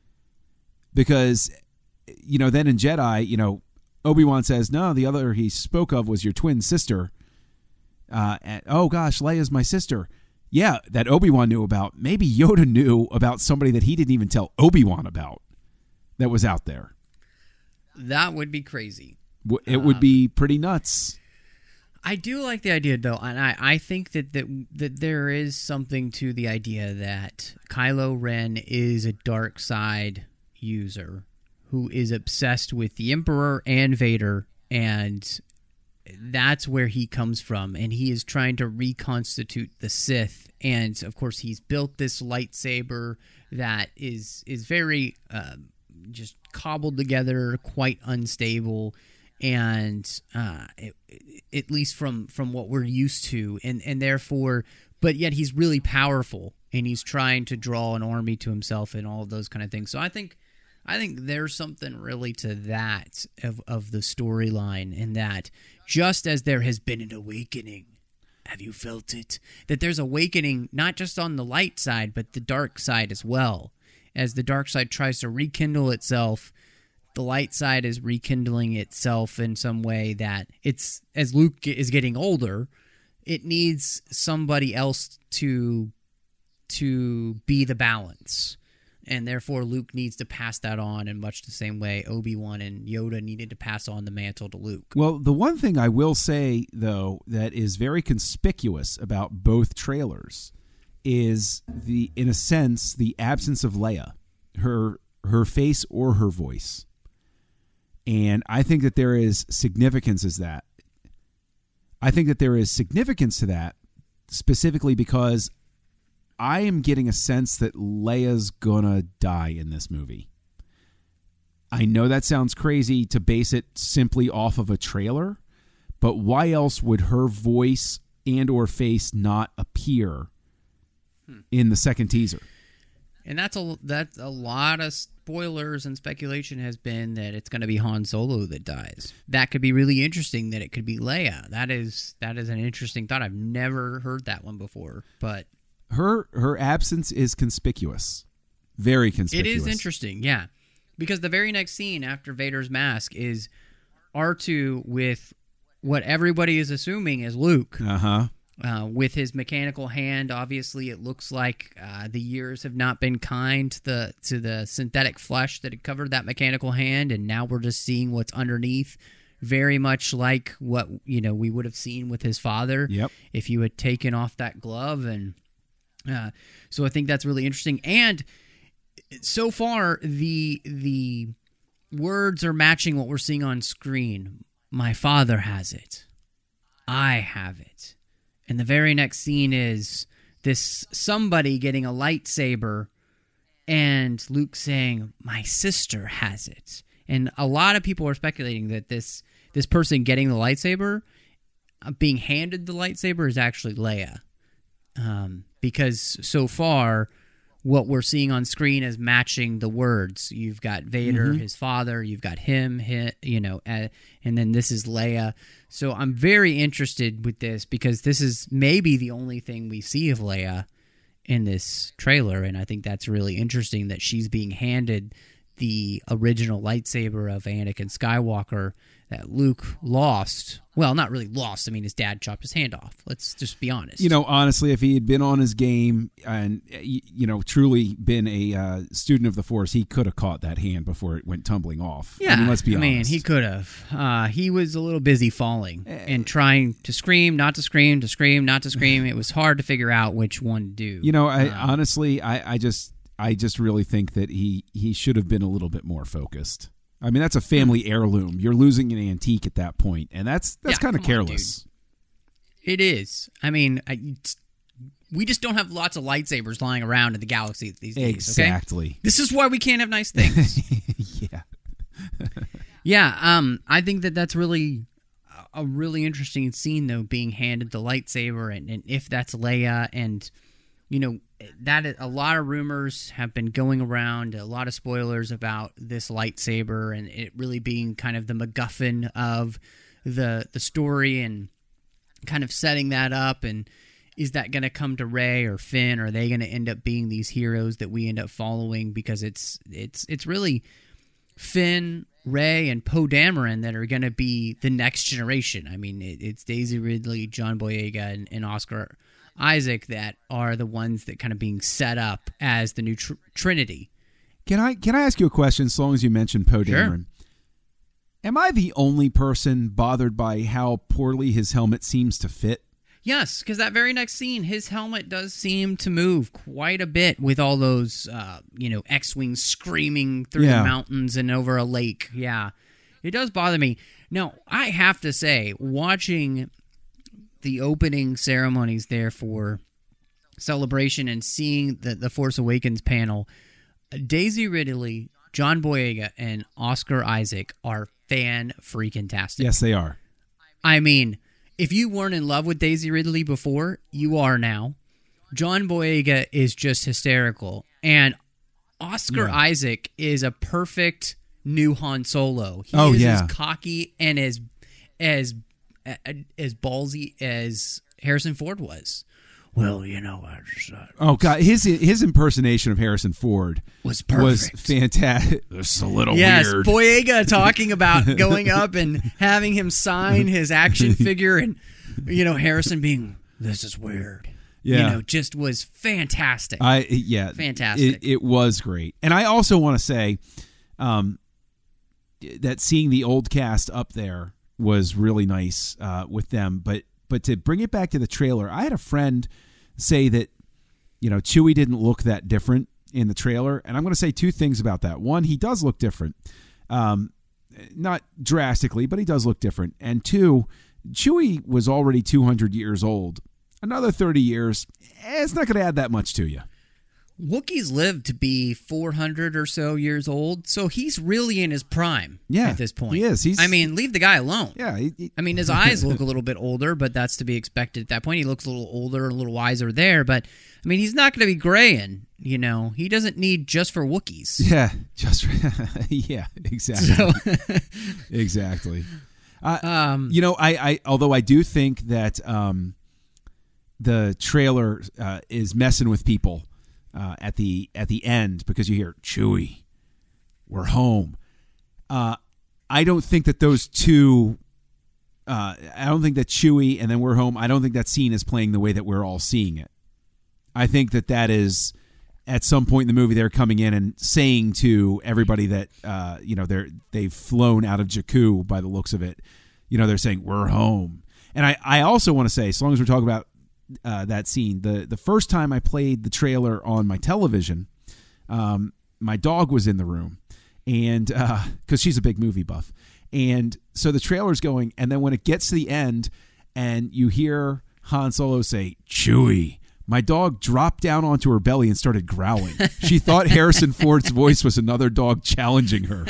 L: Because you know, then in Jedi, you know, Obi-Wan says, "No, the other he spoke of was your twin sister." Uh, and, oh gosh, Leia's my sister. Yeah, that Obi-Wan knew about. Maybe Yoda knew about somebody that he didn't even tell Obi-Wan about that was out there.
K: That would be crazy.
L: It would um, be pretty nuts.
K: I do like the idea, though, and I, I think that, that that there is something to the idea that Kylo Ren is a dark side user who is obsessed with the Emperor and Vader, and that's where he comes from, and he is trying to reconstitute the Sith. And of course, he's built this lightsaber that is is very uh, just cobbled together, quite unstable, and uh, it, it, at least from from what we're used to, and and therefore, but yet he's really powerful, and he's trying to draw an army to himself, and all of those kind of things. So I think. I think there's something really to that of, of the storyline, in that just as there has been an awakening, have you felt it? That there's awakening not just on the light side, but the dark side as well. As the dark side tries to rekindle itself, the light side is rekindling itself in some way that it's, as Luke is getting older, it needs somebody else to to be the balance. And therefore, Luke needs to pass that on in much the same way Obi-Wan and Yoda needed to pass on the mantle to Luke.
L: Well, the one thing I will say, though, that is very conspicuous about both trailers is, the, in a sense, the absence of Leia, her her face or her voice. And I think that there is significance as that. I think that there is significance to that, specifically because I am getting a sense that Leia's gonna die in this movie. I know that sounds crazy to base it simply off of a trailer, but why else would her voice and or face not appear hmm. in the second teaser?
K: And that's a that's a lot of spoilers, and speculation has been that it's going to be Han Solo that dies. That could be really interesting. That it could be Leia. That is that is an interesting thought. I've never heard that one before, but.
L: Her her absence is conspicuous. Very conspicuous.
K: It is interesting, yeah. Because the very next scene after Vader's mask is R two with what everybody is assuming is Luke.
L: Uh-huh.
K: Uh, with his mechanical hand. Obviously, it looks like uh, the years have not been kind to the, to the synthetic flesh that had covered that mechanical hand, and now we're just seeing what's underneath. Very much like what, you know, we would have seen with his father.
L: Yep.
K: If you had taken off that glove and... Uh, so I think that's really interesting, and so far the the words are matching what we're seeing on screen. My father has it, I have it, and the very next scene is this somebody getting a lightsaber, and Luke saying, "My sister has it," and a lot of people are speculating that this this person getting the lightsaber, uh, being handed the lightsaber, is actually Leia. Um, because so far, what we're seeing on screen is matching the words. You've got Vader, mm-hmm. his father. You've got him, his, you know, uh, and then this is Leia. So I'm very interested with this because this is maybe the only thing we see of Leia in this trailer, and I think that's really interesting that she's being handed the original lightsaber of Anakin Skywalker that Luke lost. Well, not really lost. I mean, his dad chopped his hand off. Let's just be honest.
L: You know, honestly, if he had been on his game and, you know, truly been a uh, student of the Force, he could have caught that hand before it went tumbling off.
K: Yeah,
L: I mean, let's be
K: I
L: honest.
K: mean, he could have. Uh, he was a little busy falling and trying to scream, not to scream, to scream, not to scream. It was hard to figure out which one to do.
L: You know, I
K: um,
L: honestly, I, I just... I just really think that he, he should have been a little bit more focused. I mean, that's a family heirloom. You're losing an antique at that point, and that's that's
K: Yeah,
L: kind of
K: come on,
L: careless.
K: dude. It is. I mean, I, we just don't have lots of lightsabers lying around in the galaxy these days.
L: Exactly.
K: Okay? This is why we can't have nice things.
L: Yeah.
K: Yeah. Um. I think that that's really a really interesting scene, though, being handed the lightsaber, and, and if that's Leia, and you know that a lot of rumors have been going around, a lot of spoilers about this lightsaber, and it really being kind of the MacGuffin of the the story, and kind of setting that up. And is that going to come to Rey or Finn? Or are they going to end up being these heroes that we end up following? Because it's it's it's really Finn, Rey, and Poe Dameron that are going to be the next generation. I mean, it, it's Daisy Ridley, John Boyega, and, and Oscar Isaac that are the ones that kind of being set up as the new tr- Trinity.
L: Can I can I ask you a question? As long as you mentioned Poe
K: Sure.
L: Dameron, am I the only person bothered by how poorly his helmet seems to fit?
K: Yes, because that very next scene, his helmet does seem to move quite a bit with all those, uh, you know, X-wings screaming through
L: Yeah.
K: the mountains and over a lake. Yeah, it does bother me. Now, I have to say, watching the opening ceremonies there for Celebration and seeing the, the Force Awakens panel, Daisy Ridley, John Boyega, and Oscar Isaac are fan-freaking-tastic.
L: Yes, they are.
K: I mean, if you weren't in love with Daisy Ridley before, you are now. John Boyega is just hysterical. And Oscar
L: Yeah.
K: Isaac is a perfect new Han Solo. He
L: Oh,
K: is
L: yeah.
K: as cocky and as as as ballsy as Harrison Ford was. Well, you know, I just, uh,
L: Oh God, his his impersonation of Harrison Ford
K: was
L: was
K: perfect.
L: fantastic. It's a little
K: yes,
L: weird.
K: Boyega talking about going up and having him sign his action figure, and you know Harrison being, "This is weird."
L: Yeah.
K: You know, just was fantastic.
L: I yeah,
K: Fantastic.
L: It, it was great, and I also want to say, um, that seeing the old cast up there was really nice uh, with them. But but to bring it back to the trailer, I had a friend say that you know Chewie didn't look that different in the trailer, and I'm going to say two things about that. One, he does look different, um, not drastically, but he does look different. And two, Chewie was already two hundred years old. Another thirty years, eh, it's not going to add that much to you.
K: Wookiees live to be four hundred or so years old, so he's really in his prime
L: Yeah,
K: at this point.
L: he is. He's-
K: I mean, leave the guy alone.
L: Yeah. He, he-
K: I mean, his eyes look a little bit older, but that's to be expected at that point. He looks a little older, a little wiser there, but I mean, he's not going to be graying, you know. He doesn't need just for Wookiees.
L: yeah, just yeah, exactly,
K: So,
L: exactly. Uh,
K: um,
L: you know, I, I although I do think that um, the trailer uh, is messing with people uh, at the at the end because you hear Chewie, we're home. Uh, I don't think that those two. Uh, I don't think that Chewie and then we're home. I don't think that scene is playing the way that we're all seeing it. I think that that is at some point in the movie they're coming in and saying to everybody that uh, you know they're they've flown out of Jakku by the looks of it. You know, they're saying we're home. And I, I also want to say, as long as we're talking about uh, that scene, the the first time I played the trailer on my television, um, my dog was in the room, and because she's a big movie buff, and so the trailer's going, and then when it gets to the end, and you hear Han Solo say Chewie, my dog dropped down onto her belly and started growling. She thought Harrison Ford's voice was another dog challenging her.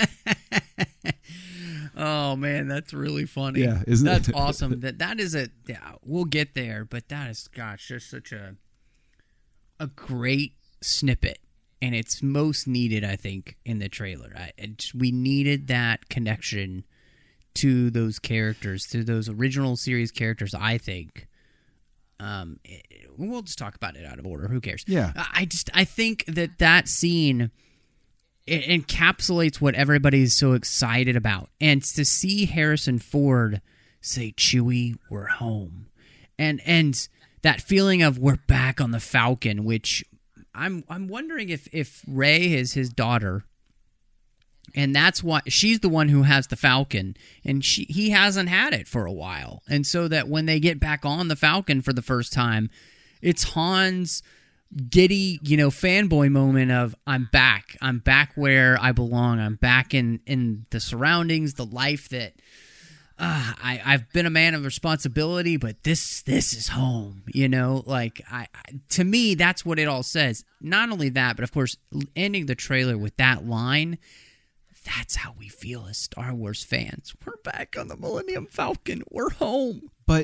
K: oh man, that's really funny.
L: Yeah, isn't
K: that's
L: it?
K: awesome. That that is a. Yeah, we'll get there, but that is, gosh, just such a a great snippet, and it's most needed, I think, in the trailer. I, it, we needed that connection to those characters, to those original series characters. I think. Um, it, we'll just talk about it out of order. Who cares?
L: Yeah.
K: I just I think that that scene, it encapsulates what everybody's so excited about, and to see Harrison Ford say, "Chewie, we're home," and and that feeling of we're back on the Falcon, which I'm I'm wondering if if Rey is his daughter. And that's why she's the one who has the Falcon, and she he hasn't had it for a while. And so that when they get back on the Falcon for the first time, it's Han's giddy, you know, fanboy moment of I'm back. I'm back where I belong. I'm back in, in the surroundings, the life that uh, I, I've been a man of responsibility, but this this is home, you know? Like, I, I to me, that's what it all says. Not only that, but of course, ending the trailer with that line, that's how we feel as Star Wars fans. We're back on the Millennium Falcon. We're home.
L: But,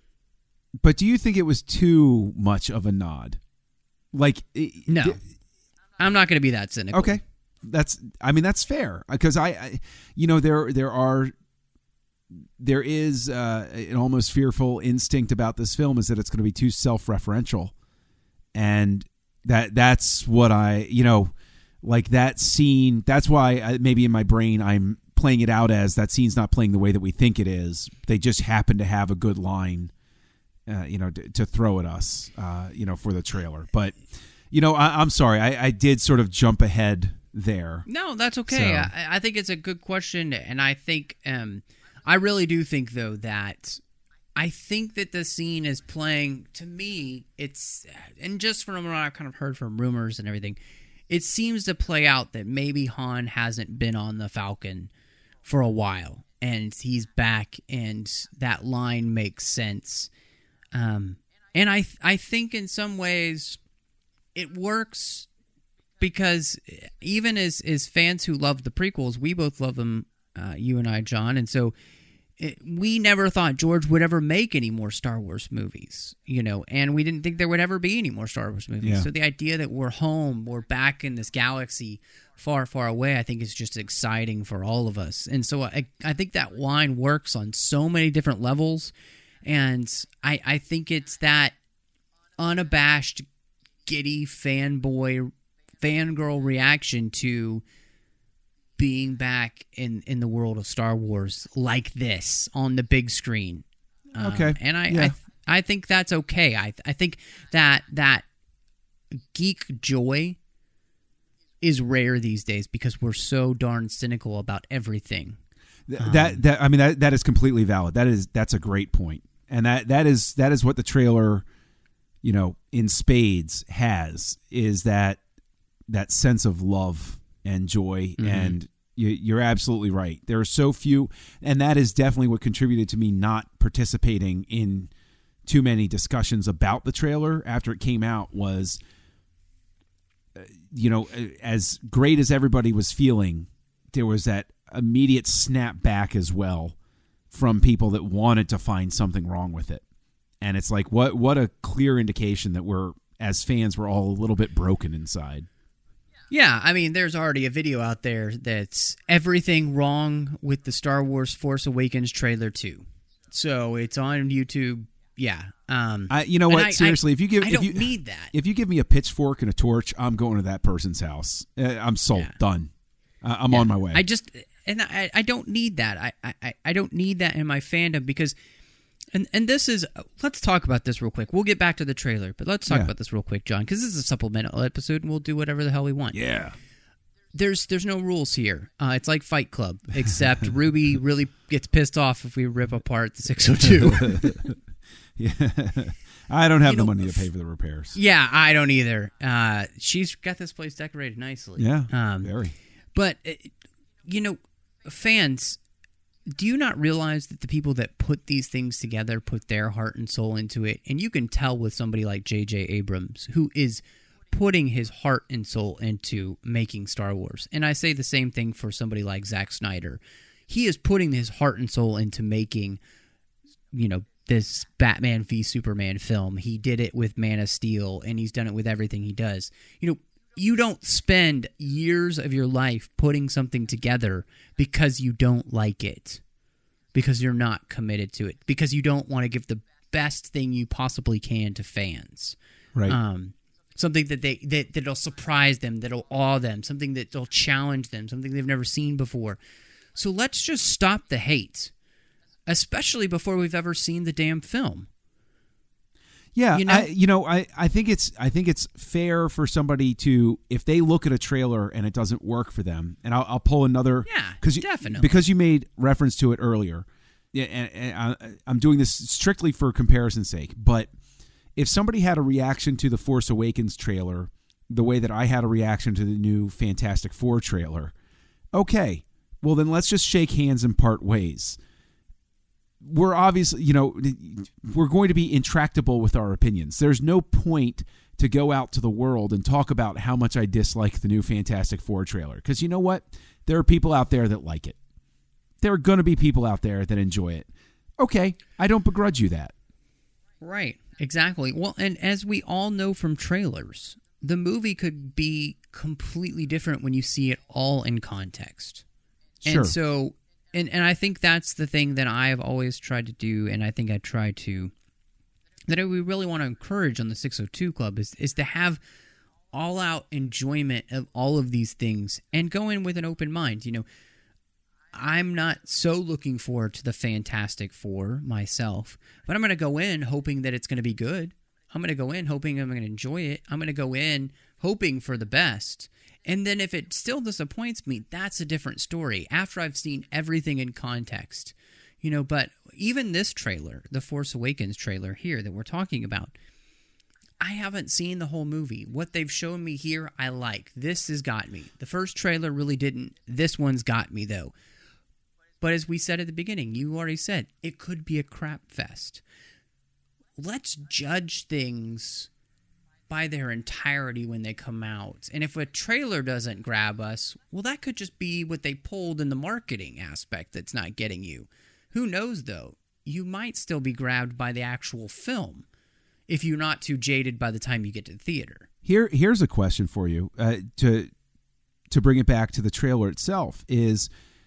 L: but do you think it was too much of a nod? Like,
K: no, th- I'm not going to be that cynical.
L: Okay, that's. I mean, that's fair because I, I, you know, there there are, there is uh, an almost fearful instinct about this film is that it's going to be too self-referential, and that that's what I, you know, like that scene. That's why I, maybe in my brain I'm playing it out as that scene's not playing the way that we think it is. They just happen to have a good line. Uh, you know, to, to throw at us, uh, you know, for the trailer. But, you know, I, I'm sorry. I, I did sort of jump ahead there.
K: No, that's okay.
L: So.
K: I, I think it's a good question. And I think, um, I really do think, though, that I think that the scene is playing, to me, it's, and just from what I've kind of heard from rumors and everything, it seems to play out that maybe Han hasn't been on the Falcon for a while. And he's back, and that line makes sense. Um, and I th- I think in some ways it works because even as, as fans who love the prequels, we both love them, uh, you and I, John. And so it, we never thought George would ever make any more Star Wars movies, you know, and we didn't think there would ever be any more Star Wars movies.
L: Yeah.
K: So the idea that we're home, we're back in this galaxy far, far away, I think is just exciting for all of us. And so I, I think that line works on so many different levels. And I, I think it's that unabashed, giddy fanboy, fangirl reaction to being back in, in the world of Star Wars like this on the big screen.
L: Okay,
K: um, and I,
L: yeah.
K: I I think that's okay. I I think that that geek joy is rare these days because we're so darn cynical about everything.
L: Th-
K: um,
L: that that I mean that that is completely valid. That is that's a great point. And that, that is that is what the trailer, you know, in spades has, is that that sense of love and joy. Mm-hmm. And you, you're absolutely right. There are so few, and that is definitely what contributed to me not participating in too many discussions about the trailer after it came out was, you know, as great as everybody was feeling, there was that immediate snap back as well from people that wanted to find something wrong with it. And it's like, what what a clear indication that we're, as fans, we're all a little bit broken inside.
K: Yeah, I mean, there's already a video out there that's everything wrong with the Star Wars Force Awakens trailer two. So it's on YouTube. Yeah. Um,
L: I, you know what?
K: I,
L: Seriously,
K: I,
L: if you give,
K: I
L: if
K: don't
L: you,
K: need that.
L: If you give me a pitchfork and a torch, I'm going to that person's house. Uh, I'm sold.
K: Yeah.
L: Done. Uh, I'm
K: yeah.
L: on my way.
K: I just... And I, I don't need that. I, I, I don't need that in my fandom because, and, and this is, let's talk about this real quick. We'll get back to the trailer, but let's talk
L: yeah.
K: about this real quick, John, because this is a supplemental episode and we'll do whatever the hell we want.
L: Yeah.
K: There's there's no rules here. Uh, it's like Fight Club, except Ruby really gets pissed off if we rip apart the six oh two.
L: Yeah. I don't have
K: you
L: the
K: know,
L: money to pay for the repairs.
K: Yeah, I don't either. Uh, she's got this place decorated nicely.
L: Yeah,
K: um,
L: very.
K: But, you know, fans, do you not realize that the people that put these things together put their heart and soul into it? And you can tell with somebody like J J Abrams, who is putting his heart and soul into making Star Wars. And I say the same thing for somebody like Zack Snyder. He is putting his heart and soul into making, you know, this Batman v Superman film. He did it with Man of Steel, and he's done it with everything he does. You know, you don't spend years of your life putting something together because you don't like it, because you're not committed to it, because you don't want to give the best thing you possibly can to fans.
L: Right.
K: Um, something that they that that'll surprise them, that'll awe them, something that'll challenge them, something they've never seen before. So let's just stop the hate, especially before we've ever seen the damn film.
L: Yeah,
K: you know,
L: I, you know, I, I think it's I think it's fair for somebody to, if they look at a trailer and it doesn't work for them, and I'll, I'll pull another.
K: Yeah,
L: cause
K: definitely.
L: You, because you made reference to it earlier. Yeah, and, and I, I'm doing this strictly for comparison's sake. But if somebody had a reaction to the Force Awakens trailer the way that I had a reaction to the new Fantastic Four trailer, okay, well then let's just shake hands and part ways. We're obviously, you know, we're going to be intractable with our opinions. There's no point to go out to the world and talk about how much I dislike the new Fantastic Four trailer. Because you know what? There are people out there that like it. There are going to be people out there that enjoy it. Okay, I don't begrudge you that.
K: Right, exactly. Well, and as we all know from trailers, the movie could be completely different when you see it all in context.
L: Sure.
K: And so, and, and I think that's the thing that I've always tried to do, and I think I try to, that we really want to encourage on the six oh two Club is, is to have all-out enjoyment of all of these things and go in with an open mind. You know, I'm not so looking forward to the Fantastic Four myself, but I'm going to go in hoping that it's going to be good. I'm going to go in hoping I'm going to enjoy it. I'm going to go in hoping for the best. And then if it still disappoints me, that's a different story after I've seen everything in context. You know, but even this trailer, the Force Awakens trailer here that we're talking about, I haven't seen the whole movie. What they've shown me here, I like. This has got me. The first trailer really didn't. This one's got me, though. But as we said at the beginning, you already said, it could be a crap fest. Let's judge things by their entirety when they come out. And if a trailer doesn't grab us, well, that could just be what they pulled in the marketing aspect that's not getting you. Who knows, though? You might still be grabbed by the actual film if you're not too jaded by the time you get to the theater.
L: Here, here's a question for you uh, to to bring it back to the trailer itself. Is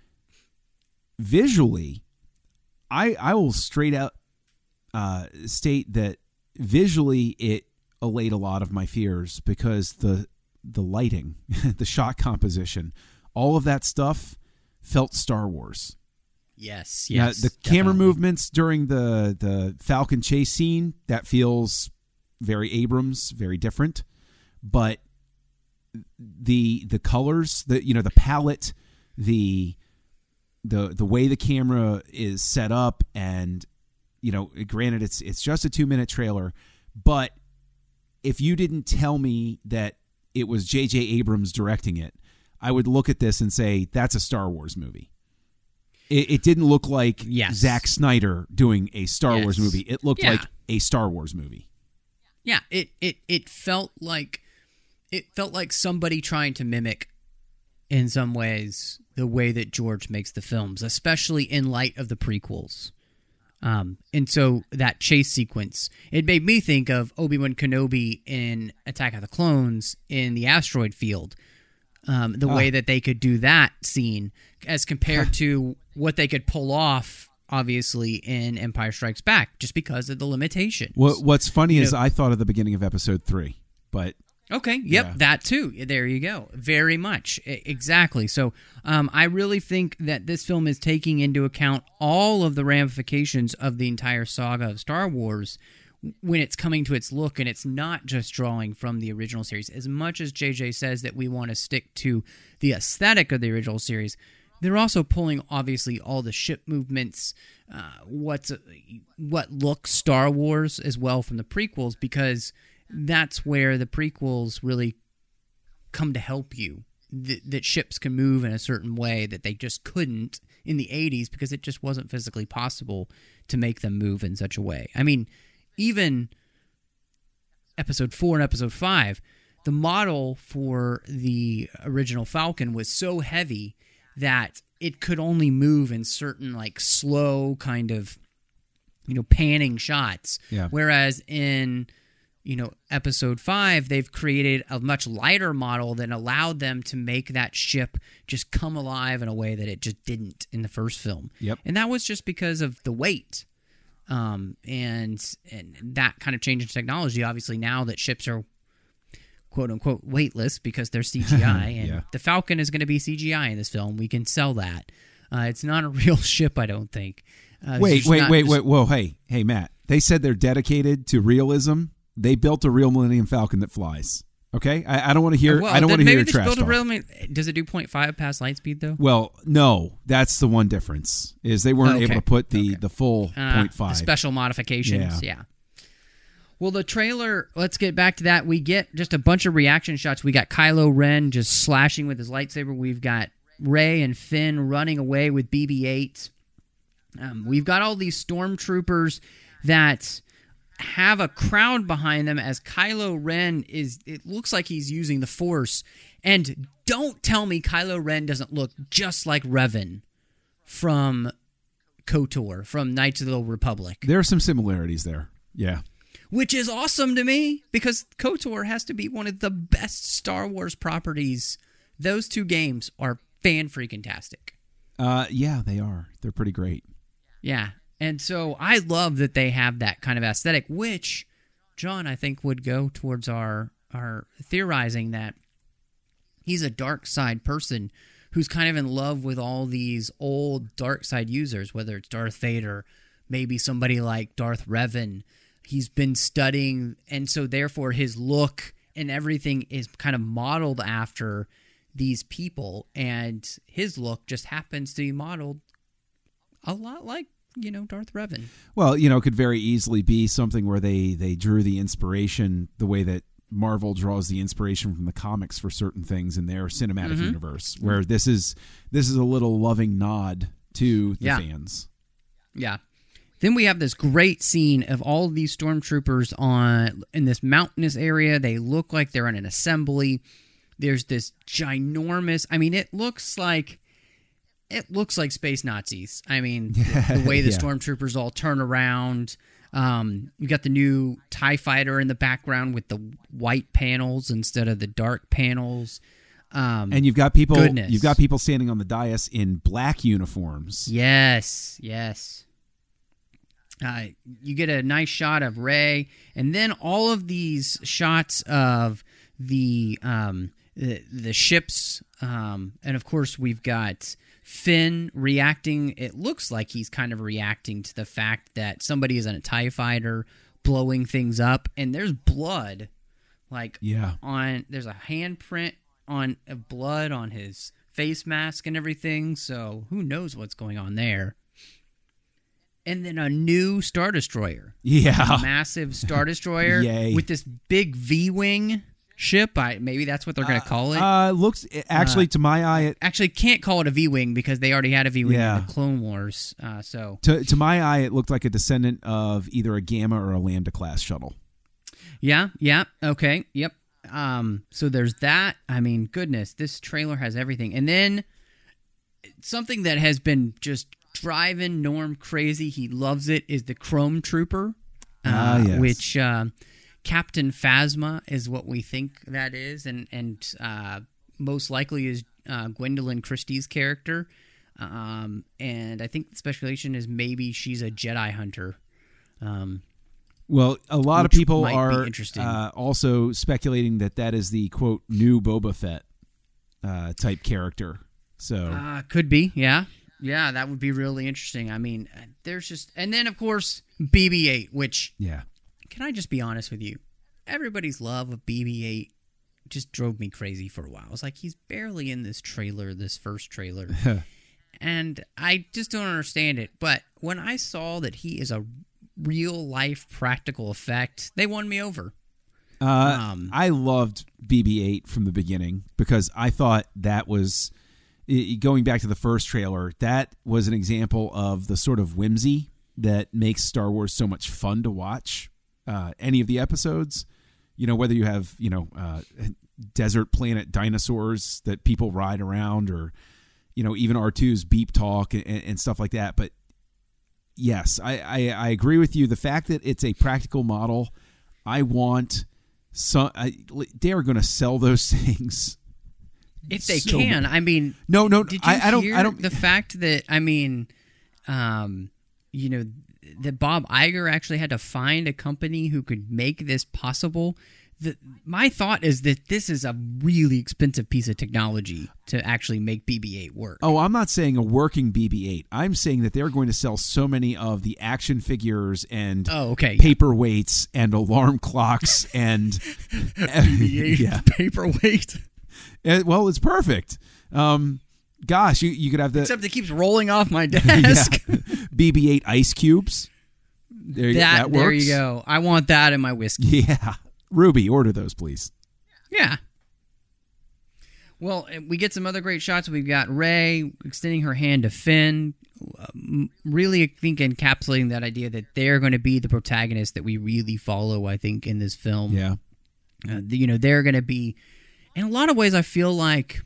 L: visually, I I will straight out uh, state that visually it allayed a lot of my fears because the the lighting, the shot composition, all of that stuff felt Star Wars.
K: Yes,
L: now,
K: yes.
L: the
K: definitely.
L: camera movements during the, the Falcon chase scene, that feels very Abrams, very different. But the the colors, the you know, the palette, the the the way the camera is set up, and you know, granted it's it's just a two minute trailer, but if you didn't tell me that it was J J Abrams directing it, I would look at this and say that's a Star Wars movie. It, it didn't look like
K: yes.
L: Zack Snyder doing a Star
K: yes.
L: Wars movie. It looked
K: yeah.
L: like a Star Wars movie.
K: Yeah, it, it it felt like it felt like somebody trying to mimic, in some ways, the way that George makes the films, especially in light of the prequels. Um, and so that chase sequence, it made me think of Obi-Wan Kenobi in Attack of the Clones in the asteroid field. Um, the oh. way that they could do that scene as compared to what they could pull off, obviously, in Empire Strikes Back, just because of the limitations.
L: What, what's funny
K: you
L: is
K: know,
L: I thought of the beginning of episode three, but...
K: Okay, yep,
L: yeah.
K: that too. There you go. Very much. I- exactly. So um, I really think that this film is taking into account all of the ramifications of the entire saga of Star Wars when it's coming to its look, and it's not just drawing from the original series. As much as J J says that we want to stick to the aesthetic of the original series, they're also pulling, obviously, all the ship movements, uh, what's what looks Star Wars as well from the prequels, because that's where the prequels really come to help you. Th- that ships can move in a certain way that they just couldn't in the eighties because it just wasn't physically possible to make them move in such a way. I mean, even episode four and episode five, the model for the original Falcon was so heavy that it could only move in certain, like, slow kind of, you know, panning shots.
L: Yeah.
K: Whereas in, you know, episode five, they've created a much lighter model that allowed them to make that ship just come alive in a way that it just didn't in the first film.
L: Yep.
K: And that was just because of the weight. Um, and and that kind of change in technology, obviously, now that ships are quote-unquote weightless because they're C G I, and
L: yeah.
K: the Falcon is going to be C G I in this film. We can sell that. Uh, it's not a real ship, I don't think. Uh,
L: wait, wait, wait,
K: just...
L: wait, whoa, hey, hey, Matt. They said they're dedicated to realism. They built a real Millennium Falcon that flies. Okay, I, I don't want to hear.
K: Well,
L: I don't want to hear your trash
K: build
L: talk.
K: a real, does it do point five past light speed though?
L: Well, no. That's the one difference is they weren't
K: okay.
L: able to put the
K: okay.
L: the full
K: uh,
L: point five
K: the special modifications. Yeah. yeah. Well, the trailer, let's get back to that. We get just a bunch of reaction shots. We got Kylo Ren just slashing with his lightsaber. We've got Rey and Finn running away with B B eight. Um, we've got all these stormtroopers that have a crowd behind them as Kylo Ren is, it looks like he's using the Force. And don't tell me Kylo Ren doesn't look just like Revan from KOTOR, from Knights of the Old Republic.
L: There are some similarities there. Yeah.
K: Which is awesome to me, because KOTOR has to be one of the best Star Wars properties. Those two games are fan-freaking-tastic.
L: Uh, yeah, they are. They're pretty great.
K: Yeah, and so I love that they have that kind of aesthetic, which, John, I think would go towards our, our theorizing that he's a dark side person who's kind of in love with all these old dark side users, whether it's Darth Vader, maybe somebody like Darth Revan. He's been studying, and so therefore his look and everything is kind of modeled after these people, and his look just happens to be modeled a lot like, you know, Darth Revan.
L: Well, you know, it could very easily be something where they, they drew the inspiration the way that Marvel draws the inspiration from the comics for certain things in their cinematic
K: mm-hmm.
L: universe, where this is this is a little loving nod to the
K: yeah.
L: fans.
K: Yeah. Then we have this great scene of all of these stormtroopers on in this mountainous area. They look like they're in an assembly. There's this ginormous, I mean, it looks like it looks like space Nazis. I mean, the, the way the
L: yeah.
K: stormtroopers all turn around. Um, you got the new TIE fighter in the background with the white panels instead of the dark panels. Um,
L: and you've got people
K: goodness.
L: you've got people standing on the dais in black uniforms.
K: Yes, yes. Uh, you get a nice shot of Rey, and then all of these shots of the um, the, the ships, um, and of course we've got Finn reacting. It looks like he's kind of reacting to the fact that somebody is in a TIE fighter blowing things up, and there's blood, like
L: yeah.
K: on there's a handprint on of blood on his face mask and everything. So who knows what's going on there? And then a new Star Destroyer.
L: Yeah.
K: A massive Star Destroyer.
L: Yay.
K: With this big V-Wing ship. I, maybe that's what they're going to call it.
L: Uh, looks, actually, uh, to my eye... It,
K: actually, can't call it a V-Wing because they already had a V-Wing
L: yeah.
K: in the Clone Wars. Uh, so
L: to, to my eye, it looked like a descendant of either a Gamma or a Lambda-class shuttle.
K: Yeah, yeah, okay, yep. Um, so there's that. I mean, goodness, this trailer has everything. And then something that has been just... driving Norm crazy, he loves it, is the Chrome Trooper, uh,
L: ah, yes.
K: which uh, Captain Phasma is what we think that is, and and uh, most likely is uh, Gwendolyn Christie's character, um, and I think the speculation is maybe she's a Jedi hunter. Um,
L: well, a lot of people are uh, also speculating that that is the, quote, new Boba Fett uh, type character. So
K: uh, could be, yeah. Yeah, that would be really interesting. I mean, there's just... And then, of course, B B eight, which...
L: Yeah.
K: Can I just be honest with you? Everybody's love of B B eight just drove me crazy for a while. It's like, he's barely in this trailer, this first trailer. And I just don't understand it. But when I saw that he is a real-life practical effect, they won me over.
L: Uh,
K: um,
L: I loved B B eight from the beginning because I thought that was... Going back to the first trailer, that was an example of the sort of whimsy that makes Star Wars so much fun to watch. Uh, any of the episodes, you know, whether you have, you know, uh, desert planet dinosaurs that people ride around, or, you know, even R two's beep talk and, and stuff like that. But yes, I, I, I agree with you. The fact that it's a practical model, I want some. I, they are going to sell those things.
K: If they
L: so
K: can,
L: much.
K: I mean,
L: no, no,
K: did you
L: I, I don't.
K: hear
L: I don't.
K: The fact that I mean, um, you know, that Bob Iger actually had to find a company who could make this possible. The, my thought is that this is a really expensive piece of technology to actually make B B eight work.
L: Oh, I'm not saying a working B B eight. I'm saying that they're going to sell so many of the action figures and
K: oh, okay,
L: paperweights and alarm clocks and
K: B B eight
L: yeah.
K: paperweight.
L: And, well, it's perfect. Um, gosh, you, you could have the...
K: Except it keeps rolling off my desk.
L: yeah. B B eight ice cubes. There,
K: that,
L: that works.
K: There you go. I want that in my whiskey.
L: Yeah. Ruby, order those, please.
K: Yeah. Well, we get some other great shots. We've got Rey extending her hand to Finn, um, really, I think, encapsulating that idea that they're going to be the protagonist that we really follow, I think, in this film.
L: Yeah.
K: Uh, you know, they're going to be, in a lot of ways, I feel like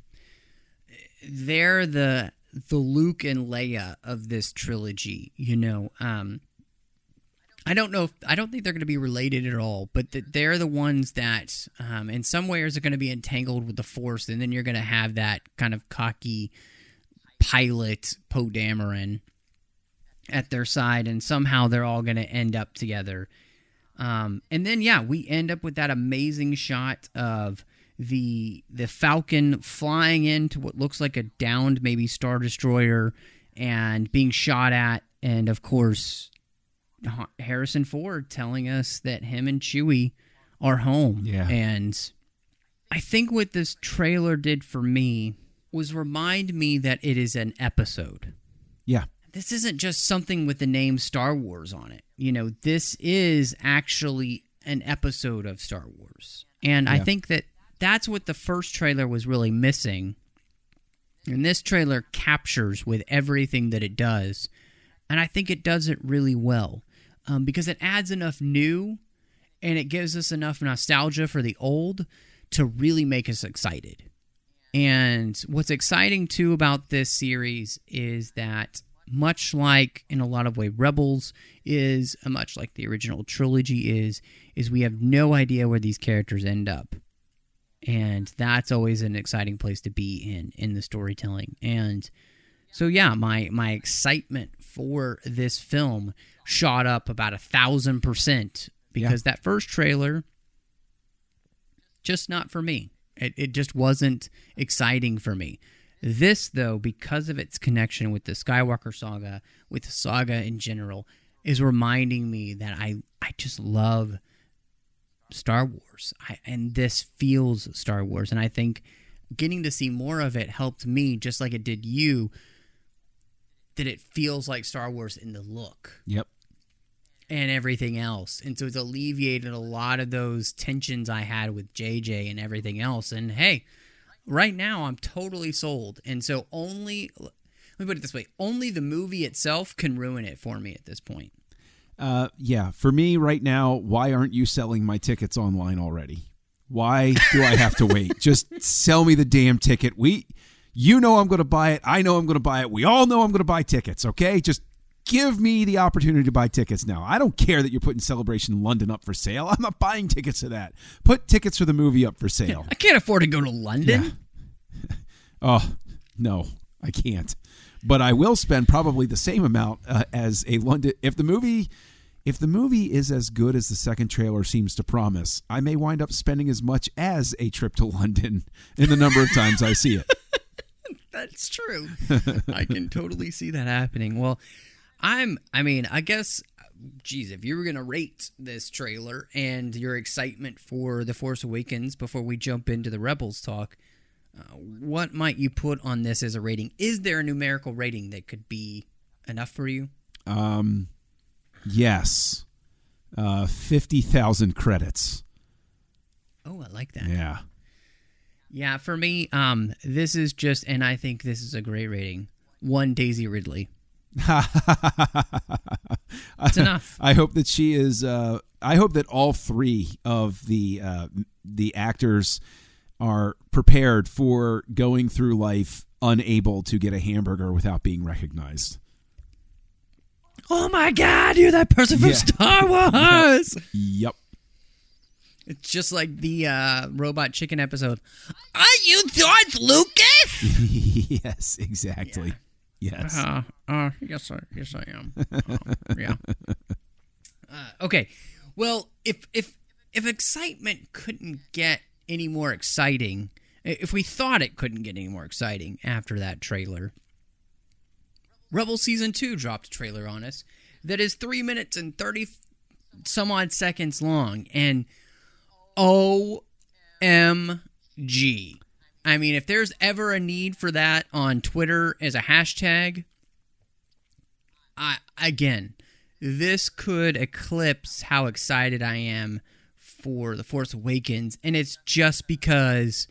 K: they're the the Luke and Leia of this trilogy, you know. Um, I don't know if, I don't think they're going to be related at all, but that they're the ones that, um, in some ways, are going to be entangled with the Force, and then you're going to have that kind of cocky pilot Poe Dameron at their side, and somehow they're all going to end up together. Um, and then, yeah, we end up with that amazing shot of the the Falcon flying into what looks like a downed, maybe Star Destroyer, and being shot at, and of course, Harrison Ford telling us that him and Chewie are home.
L: Yeah.
K: And I think what this trailer did for me was remind me that it is an episode.
L: Yeah.
K: This isn't just something with the name Star Wars on it. You know, this is actually an episode of Star Wars. And yeah. I think that that's what the first trailer was really missing. And this trailer captures with everything that it does. And I think it does it really well. Um, because it adds enough new and it gives us enough nostalgia for the old to really make us excited. And what's exciting, too, about this series is that much like, in a lot of ways, Rebels is, much like the original trilogy is, is we have no idea where these characters end up. And that's always an exciting place to be in, in the storytelling. And so, yeah, my, my excitement for this film shot up about a thousand percent because yeah. that first trailer, just not for me. It, it just wasn't exciting for me. This, though, because of its connection with the Skywalker saga, with the saga in general, is reminding me that I, I just love Star Wars. I, and this feels Star Wars. And I think getting to see more of it helped me, just like it did you, that it feels like Star Wars in the look.
L: Yep.
K: And everything else. And so it's alleviated a lot of those tensions I had with J J and everything else. And hey, right now I'm totally sold. And so only, let me put it this way, only the movie itself can ruin it for me at this point.
L: Uh, yeah, for me right now, why aren't you selling my tickets online already? Why do I have to wait? Just sell me the damn ticket. We, you know I'm going to buy it. I know I'm going to buy it. We all know I'm going to buy tickets, okay? Just give me the opportunity to buy tickets now. I don't care that you're putting Celebration London up for sale. I'm not buying tickets to that. Put tickets for the movie up for sale.
K: I can't afford to go to London.
L: Yeah. Oh, no, I can't. But I will spend probably the same amount uh, as a London. If the movie... If the movie is as good as the second trailer seems to promise, I may wind up spending as much as a trip to London in the number of times I see it.
K: That's true. I can totally see that happening. Well, I'm, I mean, I guess, geez, if you were going to rate this trailer and your excitement for The Force Awakens before we jump into the Rebels talk, uh, what might you put on this as a rating? Is there a numerical rating that could be enough for you?
L: Um... Yes. Uh, fifty thousand credits.
K: Oh, I like that.
L: Yeah.
K: Yeah, for me, um, this is just, and I think this is a great rating, one Daisy Ridley. It's enough.
L: I hope that she is, uh, I hope that all three of the, uh, the actors are prepared for going through life unable to get a hamburger without being recognized.
K: Oh my God, you're that person from
L: yeah.
K: Star Wars!
L: Yep.
K: It's just like the uh, Robot Chicken episode. Are you George Lucas?
L: Yes, exactly. Yeah. Yes.
K: Uh, uh, yes, I, yes, I am. Uh, yeah. Uh, okay. Well, if if if excitement couldn't get any more exciting, if we thought it couldn't get any more exciting after that trailer, Rebel Season two dropped a trailer on us that is three minutes and thirty some odd seconds long. And O M G. I mean, if there's ever a need for that on Twitter as a hashtag, I again, this could eclipse how excited I am for The Force Awakens, and it's just because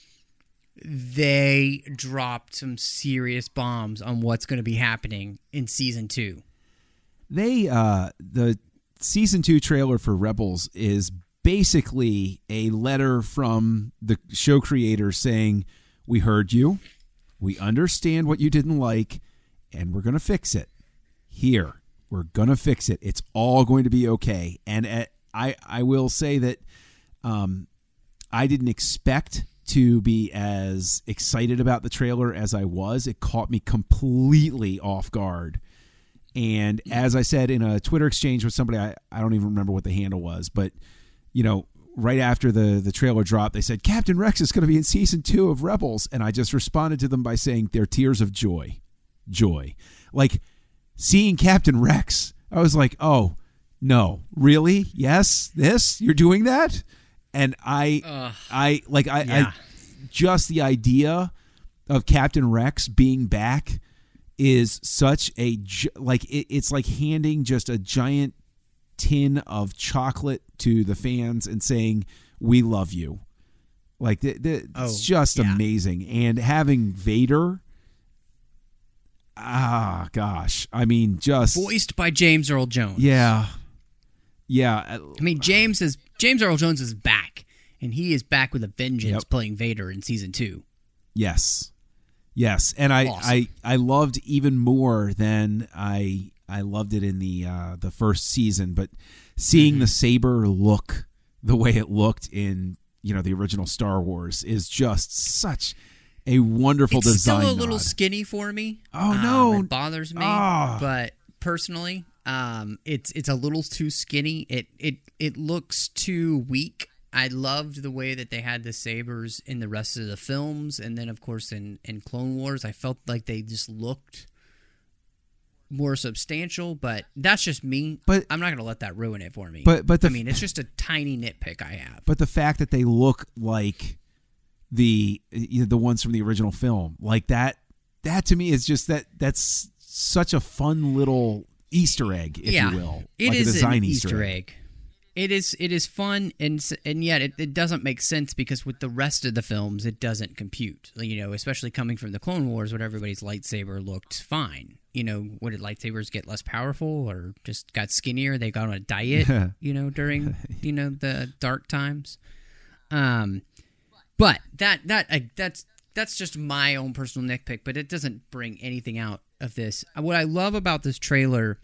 K: they dropped some serious bombs on what's going to be happening in season two.
L: They, uh, the season two trailer for Rebels is basically a letter from the show creator saying, we heard you, we understand what you didn't like, and we're going to fix it. Here, we're going to fix it. It's all going to be okay. And uh, I, I will say that um, I didn't expect to be as excited about the trailer as I was. It caught me completely off guard. And as I said in a Twitter exchange with somebody, I, I don't even remember what the handle was, but, you know, right after the, the trailer dropped, they said, Captain Rex is going to be in season two of Rebels. And I just responded to them by saying, they're tears of joy. Joy. Like, seeing Captain Rex, I was like, oh, no, really? Yes? This? You're doing that? And I,
K: Ugh.
L: I like, I,
K: Yeah.
L: I, just the idea of Captain Rex being back is such a, gi- like, it, it's like handing just a giant tin of chocolate to the fans and saying, we love you. Like, the, the,
K: Oh,
L: it's just
K: yeah.
L: amazing. And having Vader, ah, gosh, I mean, just
K: Voiced by James Earl Jones.
L: yeah, yeah.
K: I mean, James is James Earl Jones is back, and he is back with a vengeance,
L: Yep.
K: playing Vader in season two.
L: Yes, yes, and I,
K: Awesome.
L: I, I loved even more than I, I loved it in the uh, the first season. But seeing
K: Mm-hmm.
L: the saber look the way it looked in, you know, the original Star Wars is just such a wonderful
K: It's
L: design.
K: still a little
L: nod.
K: skinny for me.
L: Oh,
K: Um,
L: no.
K: it bothers me.
L: Ah.
K: But personally, um, it's it's a little too skinny. It it it looks too weak. I loved the way that they had the sabers in the rest of the films, and then of course in in Clone Wars, I felt like they just looked more substantial. But that's just me.
L: But-
K: I'm not going to let that ruin it for me.
L: But- but the
K: I mean, it's just a tiny nitpick I have.
L: But the fact that they look like the the ones from the original film, like that, that to me is just that that's such a fun little Easter egg, if
K: yeah,
L: you will.
K: It
L: like
K: is
L: a design
K: an
L: Easter,
K: Easter
L: egg.
K: egg. It is it is fun, and s- and yet it, it doesn't make sense because with the rest of the films, it doesn't compute. You know, especially coming from the Clone Wars, where everybody's lightsaber looked fine. You know, what did lightsabers get less powerful or just got skinnier? They got on a diet, you know, during you know the dark times. Um, but that that uh, that's that's just my own personal nitpick, but it doesn't bring anything out of this. What I love about this trailer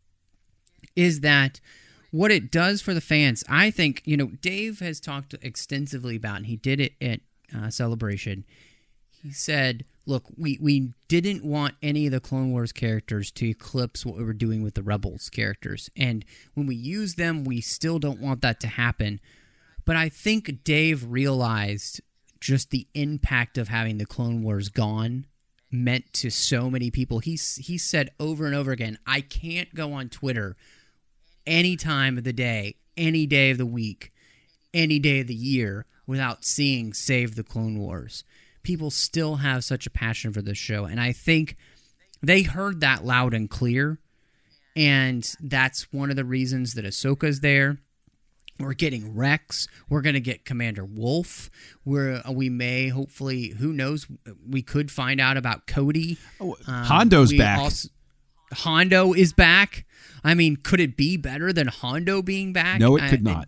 K: is that what it does for the fans, I think, you know, Dave has talked extensively about, and he did it at uh, Celebration. He said, look, we, we didn't want any of the Clone Wars characters to eclipse what we were doing with the Rebels characters. And when we use them, we still don't want that to happen. But I think Dave realized just the impact of having the Clone Wars gone meant to so many people. He, he said over and over again, I can't go on Twitter any time of the day, any day of the week, any day of the year without seeing Save the Clone Wars. People still have such a passion for this show, and I think they heard that loud and clear, and that's one of the reasons that Ahsoka's there. We're getting Rex. We're going to get Commander Wolf. We're, we may, hopefully, who knows, we could find out about Cody.
L: Oh,
K: Um,
L: Hondo's
K: we
L: back.
K: also- Hondo is back. I mean, could it be better than Hondo being back?
L: No, it
K: I-
L: could not.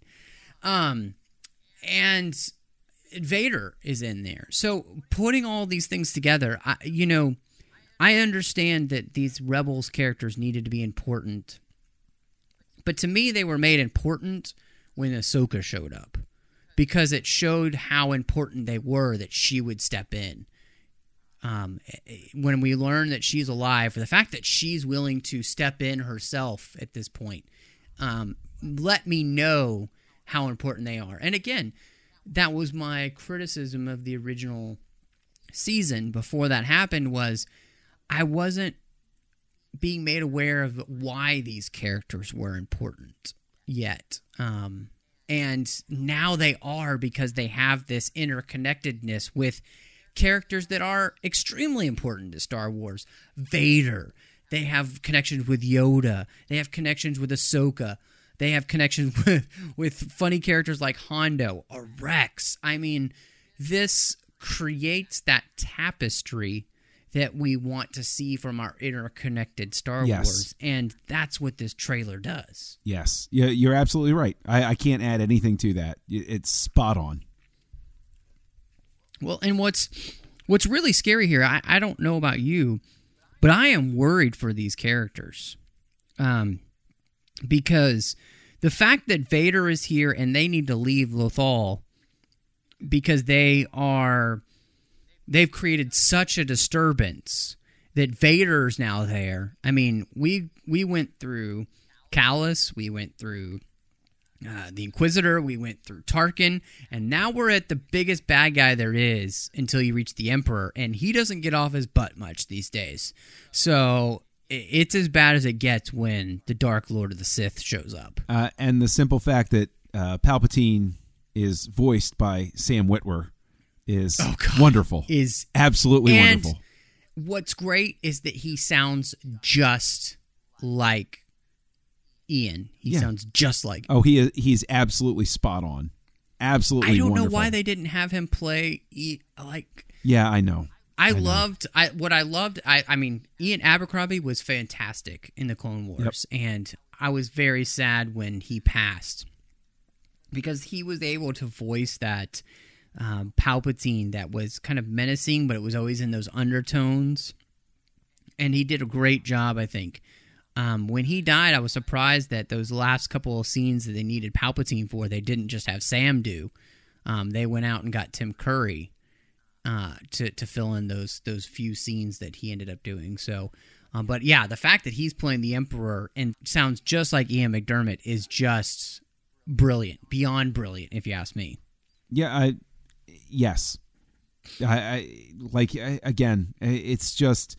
K: Um, and Vader is in there. So putting all these things together, I, you know, I understand that these Rebels characters needed to be important, but to me, they were made important when Ahsoka showed up because it showed how important they were that she would step in. Um, when we learn that she's alive, for the fact that she's willing to step in herself at this point, um, let me know how important they are. And again, that was my criticism of the original season before that happened was I wasn't being made aware of why these characters were important yet. Um, and now they are because they have this interconnectedness with characters that are extremely important to Star Wars. Vader, They have connections with Yoda. They have connections with Ahsoka. They have connections with, with funny characters like Hondo or Rex. I mean, this creates that tapestry that we want to see from our interconnected Star
L: Yes.
K: Wars. And that's what this trailer does.
L: Yes, yeah, you're absolutely right. I, I can't add anything to that. It's spot on.
K: Well, and what's what's really scary here, I, I don't know about you, but I am worried for these characters. Um, because the fact that Vader is here and they need to leave Lothal because they are... They've created such a disturbance that Vader's now there. I mean, we we went through Kallus, we went through uh, the Inquisitor, we went through Tarkin, and now we're at the biggest bad guy there is until you reach the Emperor, and he doesn't get off his butt much these days. So it's as bad as it gets when the Dark Lord of the Sith shows up.
L: Uh, and the simple fact that uh, Palpatine is voiced by Sam Witwer is
K: oh God,
L: wonderful.
K: Is
L: absolutely
K: and
L: wonderful.
K: What's great is that he sounds just like Ian. He
L: Yeah.
K: sounds just like.
L: Oh, he is, he's absolutely spot on. Absolutely
K: I don't
L: wonderful.
K: know why they didn't have him play E- like.
L: Yeah, I know.
K: I,
L: I know.
K: loved I what I loved. I I mean, Ian Abercrombie was fantastic in the Clone Wars,
L: Yep.
K: and I was very sad when he passed because he was able to voice that. Um, Palpatine that was kind of menacing, but it was always in those undertones. And he did a great job, I think. Um, when he died, I was surprised that those last couple of scenes that they needed Palpatine for, they didn't just have Sam do. Um, they went out and got Tim Curry uh, to to fill in those those few scenes that he ended up doing. So, um, but yeah, the fact that he's playing the Emperor and sounds just like Ian McDermott is just brilliant, beyond brilliant, if you ask me.
L: Yeah, I. Yes, I, I like I, again. It's just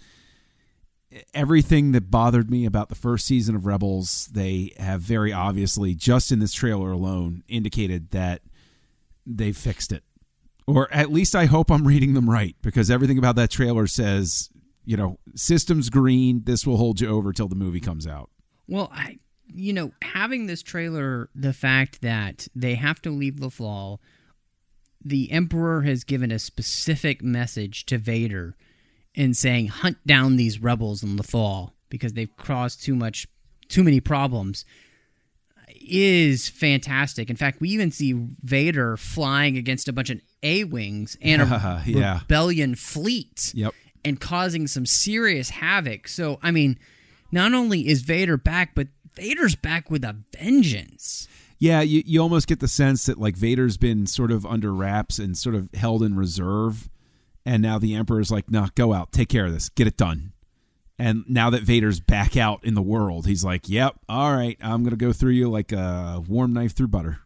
L: everything that bothered me about the first season of Rebels. They have very obviously, just in this trailer alone, indicated that they fixed it, or at least I hope I'm reading them right, because everything about that trailer says, you know, systems green. This will hold you over till the movie comes out.
K: Well, I, you know, having this trailer, the fact that they have to leave Lothal. The Emperor has given a specific message to Vader in saying, hunt down these rebels in Lothal because they've caused too much, too many problems, is fantastic. In fact, we even see Vader flying against a bunch of A-Wings and a
L: yeah.
K: rebellion fleet
L: yep.
K: and causing some serious havoc. So, I mean, not only is Vader back, but Vader's back with a vengeance.
L: Yeah, you, you almost get the sense that like Vader's been sort of under wraps and sort of held in reserve, and now the Emperor's like, "No, go out, take care of this, get it done." And now that Vader's back out in the world, he's like, "Yep, all right, I'm gonna go through you like a warm knife through butter."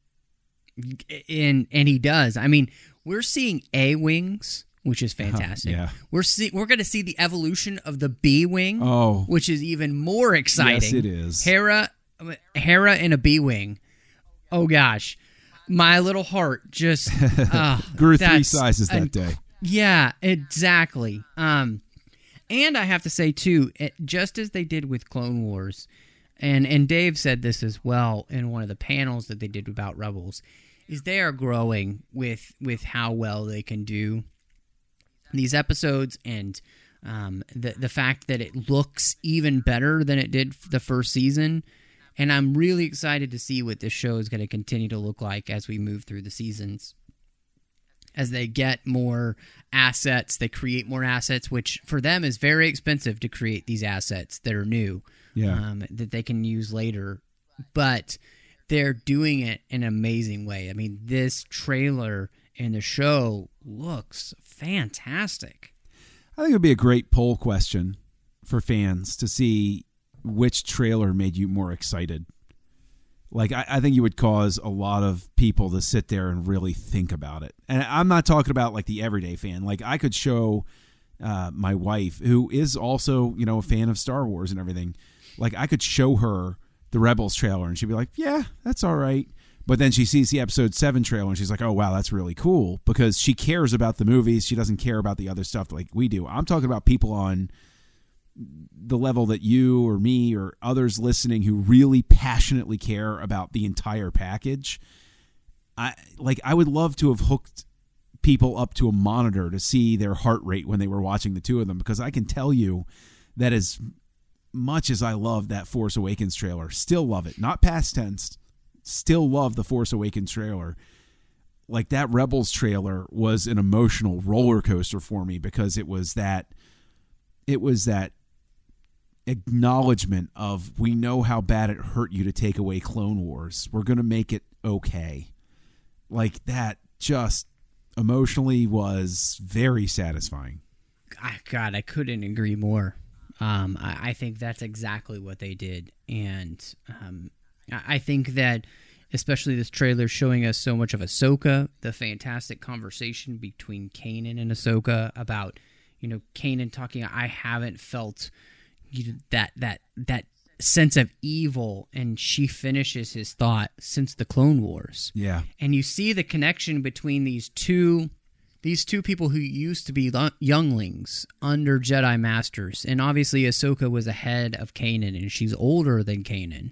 K: And and he does. I mean, we're seeing A-Wings, which is fantastic.
L: Uh, yeah.
K: We're see we're going to see the evolution of the B-Wing,
L: oh,
K: which is even more exciting.
L: Yes, it is.
K: Hera, Hera in a B-Wing. Oh gosh, my little heart just uh,
L: grew three sizes that
K: an,
L: day.
K: Yeah, exactly. Um, and I have to say too, it, just as they did with Clone Wars, and and Dave said this as well in one of the panels that they did about Rebels, is they are growing with with how well they can do these episodes, and um, the the fact that it looks even better than it did the first season. And I'm really excited to see what this show is going to continue to look like as we move through the seasons. As they get more assets, they create more assets, which for them is very expensive to create these assets that are new,
L: yeah.
K: um, that they can use later. But they're doing it in an amazing way. I mean, this trailer and the show looks fantastic.
L: I think it would be a great poll question for fans to see which trailer made you more excited. Like, I, I think you would cause a lot of people to sit there and really think about it. And I'm not talking about, like, the everyday fan. Like, I could show uh, my wife, who is also, you know, a fan of Star Wars and everything. Like, I could show her the Rebels trailer, and she'd be like, yeah, that's all right. But then she sees the episode seven trailer, and she's like, oh, wow, that's really cool. Because she cares about the movies. She doesn't care about the other stuff like we do. I'm talking about people on the level that you or me or others listening who really passionately care about the entire package, I like I would love to have hooked people up to a monitor to see their heart rate when they were watching the two of them, because I can tell you that as much as I love that Force Awakens trailer, still love it, not past tense, still love the Force Awakens trailer. Like that Rebels trailer was an emotional roller coaster for me, because it was that it was that acknowledgement of, we know how bad it hurt you to take away Clone Wars. We're going to make it okay. Like that just emotionally was very satisfying.
K: God, I couldn't agree more. Um, I, I think that's exactly what they did. And um, I think that especially this trailer showing us so much of Ahsoka, the fantastic conversation between Kanan and Ahsoka about, you know, Kanan talking, I haven't felt you know, that that that sense of evil, and she finishes his thought, since the Clone Wars.
L: Yeah.
K: And you see the connection between these two these two people who used to be younglings under Jedi Masters. And obviously Ahsoka was ahead of Kanan, and she's older than Kanan.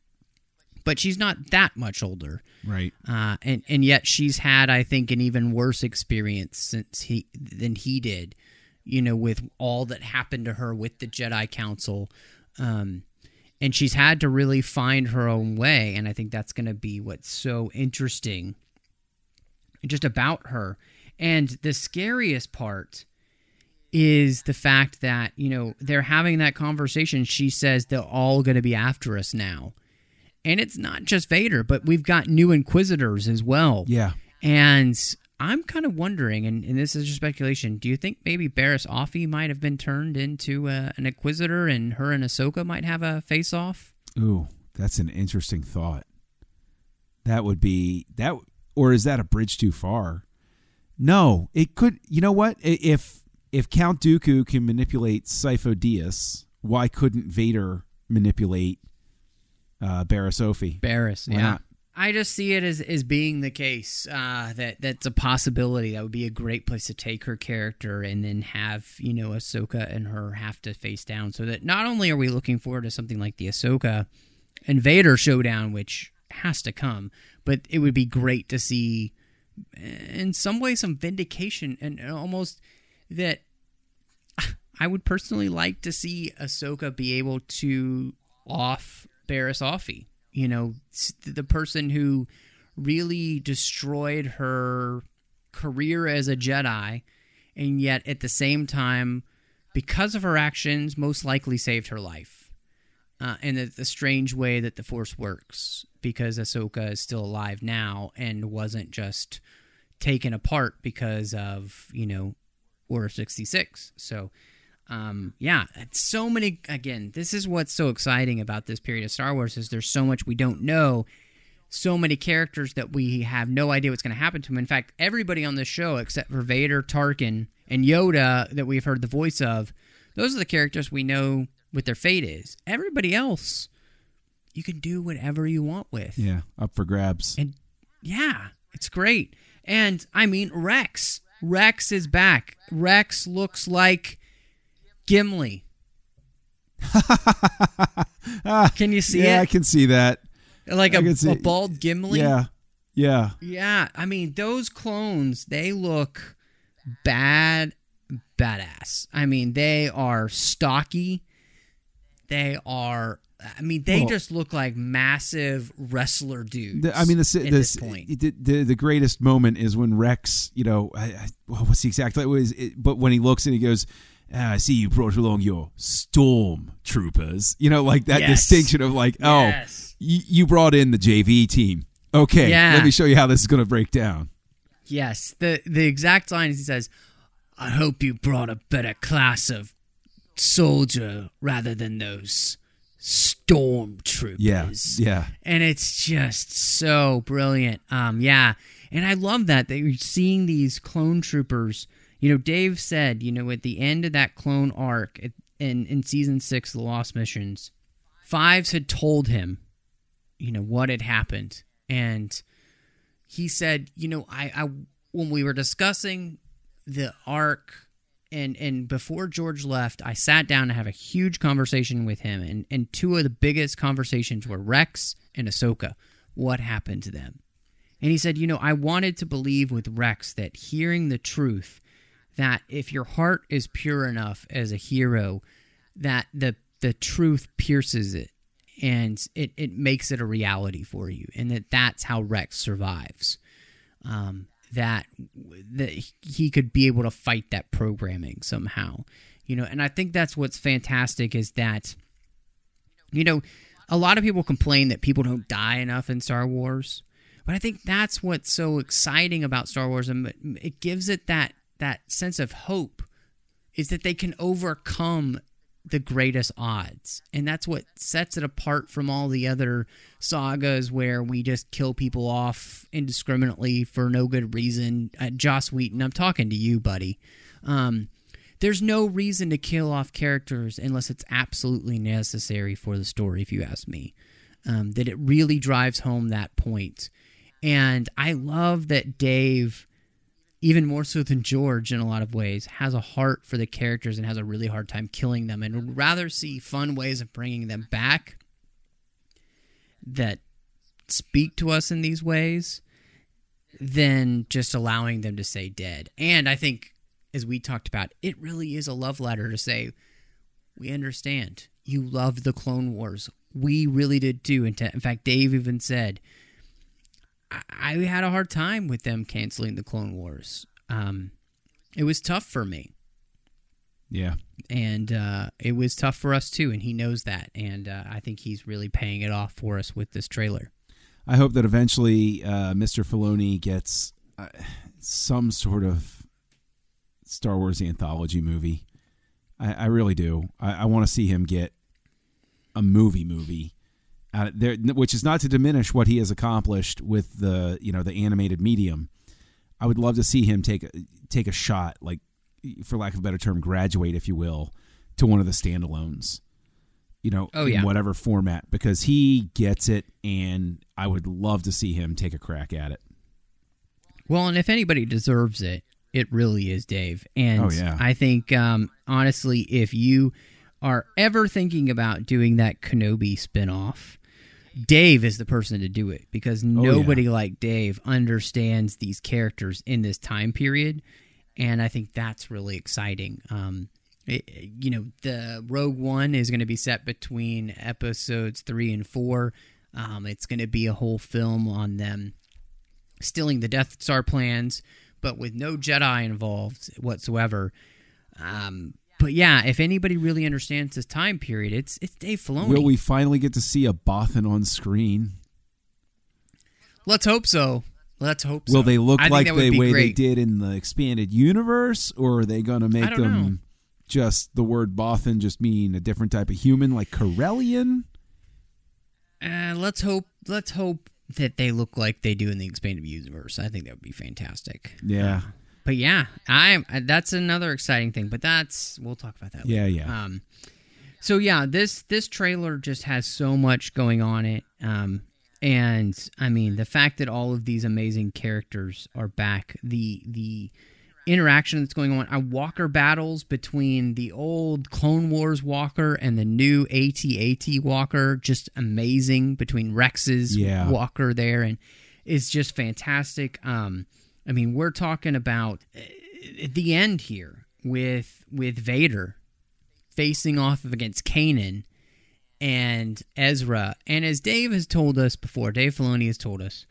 K: But she's not that much older.
L: Right.
K: Uh, and, and yet she's had, I think, an even worse experience since he than he did, you know, with all that happened to her with the Jedi Council. Um, and she's had to really find her own way. And I think that's going to be what's so interesting just about her. And the scariest part is the fact that, you know, they're having that conversation. She says they're all going to be after us now. And it's not just Vader, but we've got new Inquisitors as well.
L: Yeah.
K: And I'm kind of wondering, and, and this is just speculation, do you think maybe Barriss Offee might have been turned into uh, an Inquisitor, and her and Ahsoka might have a face-off?
L: Ooh, that's an interesting thought. That would be... that, or is that a bridge too far? No, it could... You know what? If if Count Dooku can manipulate Sifo Dyas, why couldn't Vader manipulate uh, Barriss Offee?
K: Barriss,
L: Why
K: yeah.
L: not?
K: I just see it as, as being the case. Uh, that that's a possibility. That would be a great place to take her character, and then have, you know, Ahsoka and her have to face down. So that not only are we looking forward to something like the Ahsoka and Vader showdown, which has to come, but it would be great to see, in some way, some vindication, and almost that I would personally like to see Ahsoka be able to off Barriss Offee. You know, the person who really destroyed her career as a Jedi, and yet at the same time, because of her actions, most likely saved her life. Uh, and the, the strange way that the Force works, because Ahsoka is still alive now and wasn't just taken apart because of, you know, Order sixty-six. So, Um, yeah, it's so many, again, this is what's so exciting about this period of Star Wars, is there's so much we don't know, so many characters that we have no idea what's going to happen to them. In fact, everybody on this show, except for Vader, Tarkin, and Yoda, that we've heard the voice of, those are the characters we know what their fate is. Everybody else, you can do whatever you want with.
L: Yeah, up for grabs.
K: And yeah, it's great. And, I mean, Rex. Rex is back. Rex looks like Gimli. Can you see
L: yeah,
K: it?
L: Yeah, I can see that.
K: Like a,
L: see,
K: a bald Gimli?
L: Yeah, yeah.
K: Yeah, I mean, those clones, they look bad, badass. I mean, they are stocky. They are, I mean, they well, just look like massive wrestler dudes.
L: The, I mean, the,
K: at
L: the,
K: this point.
L: The, the, the greatest moment is when Rex, you know, I, I, well, what's the exact, it was, it, but when he looks and he goes, ah, I see you brought along your stormtroopers. You know, like that
K: yes.
L: distinction of like, oh,
K: yes.
L: y- you brought in the J V team. Okay,
K: yeah.
L: let me show you how this is going to break down.
K: Yes, the the exact line is he says, I hope you brought a better class of soldier rather than those stormtroopers.
L: Yeah, yeah.
K: And it's just so brilliant. Um, yeah, and I love that, that you're seeing these clone troopers. You know, Dave said, you know, at the end of that clone arc in, in season six, The Lost Missions, Fives had told him, you know, what had happened. And he said, you know, I, I when we were discussing the arc And and before George left, I sat down to have a huge conversation with him. And, and two of the biggest conversations were Rex and Ahsoka. What happened to them? And he said, you know, I wanted to believe with Rex that hearing the truth, that if your heart is pure enough as a hero, that the the truth pierces it and it, it makes it a reality for you. And that that's how Rex survives. Um, that, that he could be able to fight that programming somehow. You know, and I think that's what's fantastic is that, you know, a lot of people complain that people don't die enough in Star Wars. But I think that's what's so exciting about Star Wars, and it gives it that that sense of hope, is that they can overcome the greatest odds. And that's what sets it apart from all the other sagas where we just kill people off indiscriminately for no good reason. Uh, Joss Whedon, I'm talking to you, buddy. Um, there's no reason to kill off characters unless it's absolutely necessary for the story, if you ask me. Um, that it really drives home that point. And I love that Dave, even more so than George in a lot of ways, has a heart for the characters and has a really hard time killing them, and would rather see fun ways of bringing them back that speak to us in these ways than just allowing them to stay dead. And I think, as we talked about, it really is a love letter to say, we understand. You loved the Clone Wars. We really did too. In fact, Dave even said, I had a hard time with them canceling the Clone Wars. Um, it was tough for me.
L: Yeah.
K: And uh, it was tough for us too, and he knows that. And uh, I think he's really paying it off for us with this trailer.
L: I hope that eventually uh, Mister Filoni gets uh, some sort of Star Wars anthology movie. I, I really do. I, I want to see him get a movie movie. Uh, there, which is not to diminish what he has accomplished with the, you know, the animated medium. I would love to see him take a, take a shot, like, for lack of a better term, graduate, if you will, to one of the standalones, you know,
K: oh,
L: in
K: yeah.
L: whatever format, because he gets it, and I would love to see him take a crack at it.
K: Well, and if anybody deserves it, it really is Dave. And
L: oh, yeah.
K: I think, um, honestly, if you are ever thinking about doing that Kenobi spinoff, Dave is the person to do it, because nobody
L: oh, yeah.
K: like Dave understands these characters in this time period, and I think that's really exciting. Um, it, you know, the Rogue One is going to be set between episodes three and four. Um, it's going to be a whole film on them stealing the Death Star plans, but with no Jedi involved whatsoever. Um, But yeah, if anybody really understands this time period, it's it's Dave Filoni.
L: Will we finally get to see a Bothan on screen?
K: Let's hope so. Let's hope so.
L: Will they look
K: I
L: like
K: think
L: the way
K: great.
L: they did in the expanded universe, or are they going to make them
K: know.
L: just the word Bothan just mean a different type of human, like Corellian?
K: Uh, let's hope. Let's hope that they look like they do in the expanded universe. I think that would be fantastic.
L: Yeah.
K: Uh, But yeah, I that's another exciting thing. But that's we'll talk about that later.
L: Yeah, yeah.
K: Um, so yeah, this this trailer just has so much going on it, um, and I mean the fact that all of these amazing characters are back, the the interaction that's going on, a Walker battles between the old Clone Wars Walker and the new A T A T Walker, just amazing between Rex's
L: yeah.
K: Walker there, and it's just fantastic. Um, I mean, we're talking about at the end here with with Vader facing off against Kanan and Ezra. And as Dave has told us before, Dave Filoni has told us,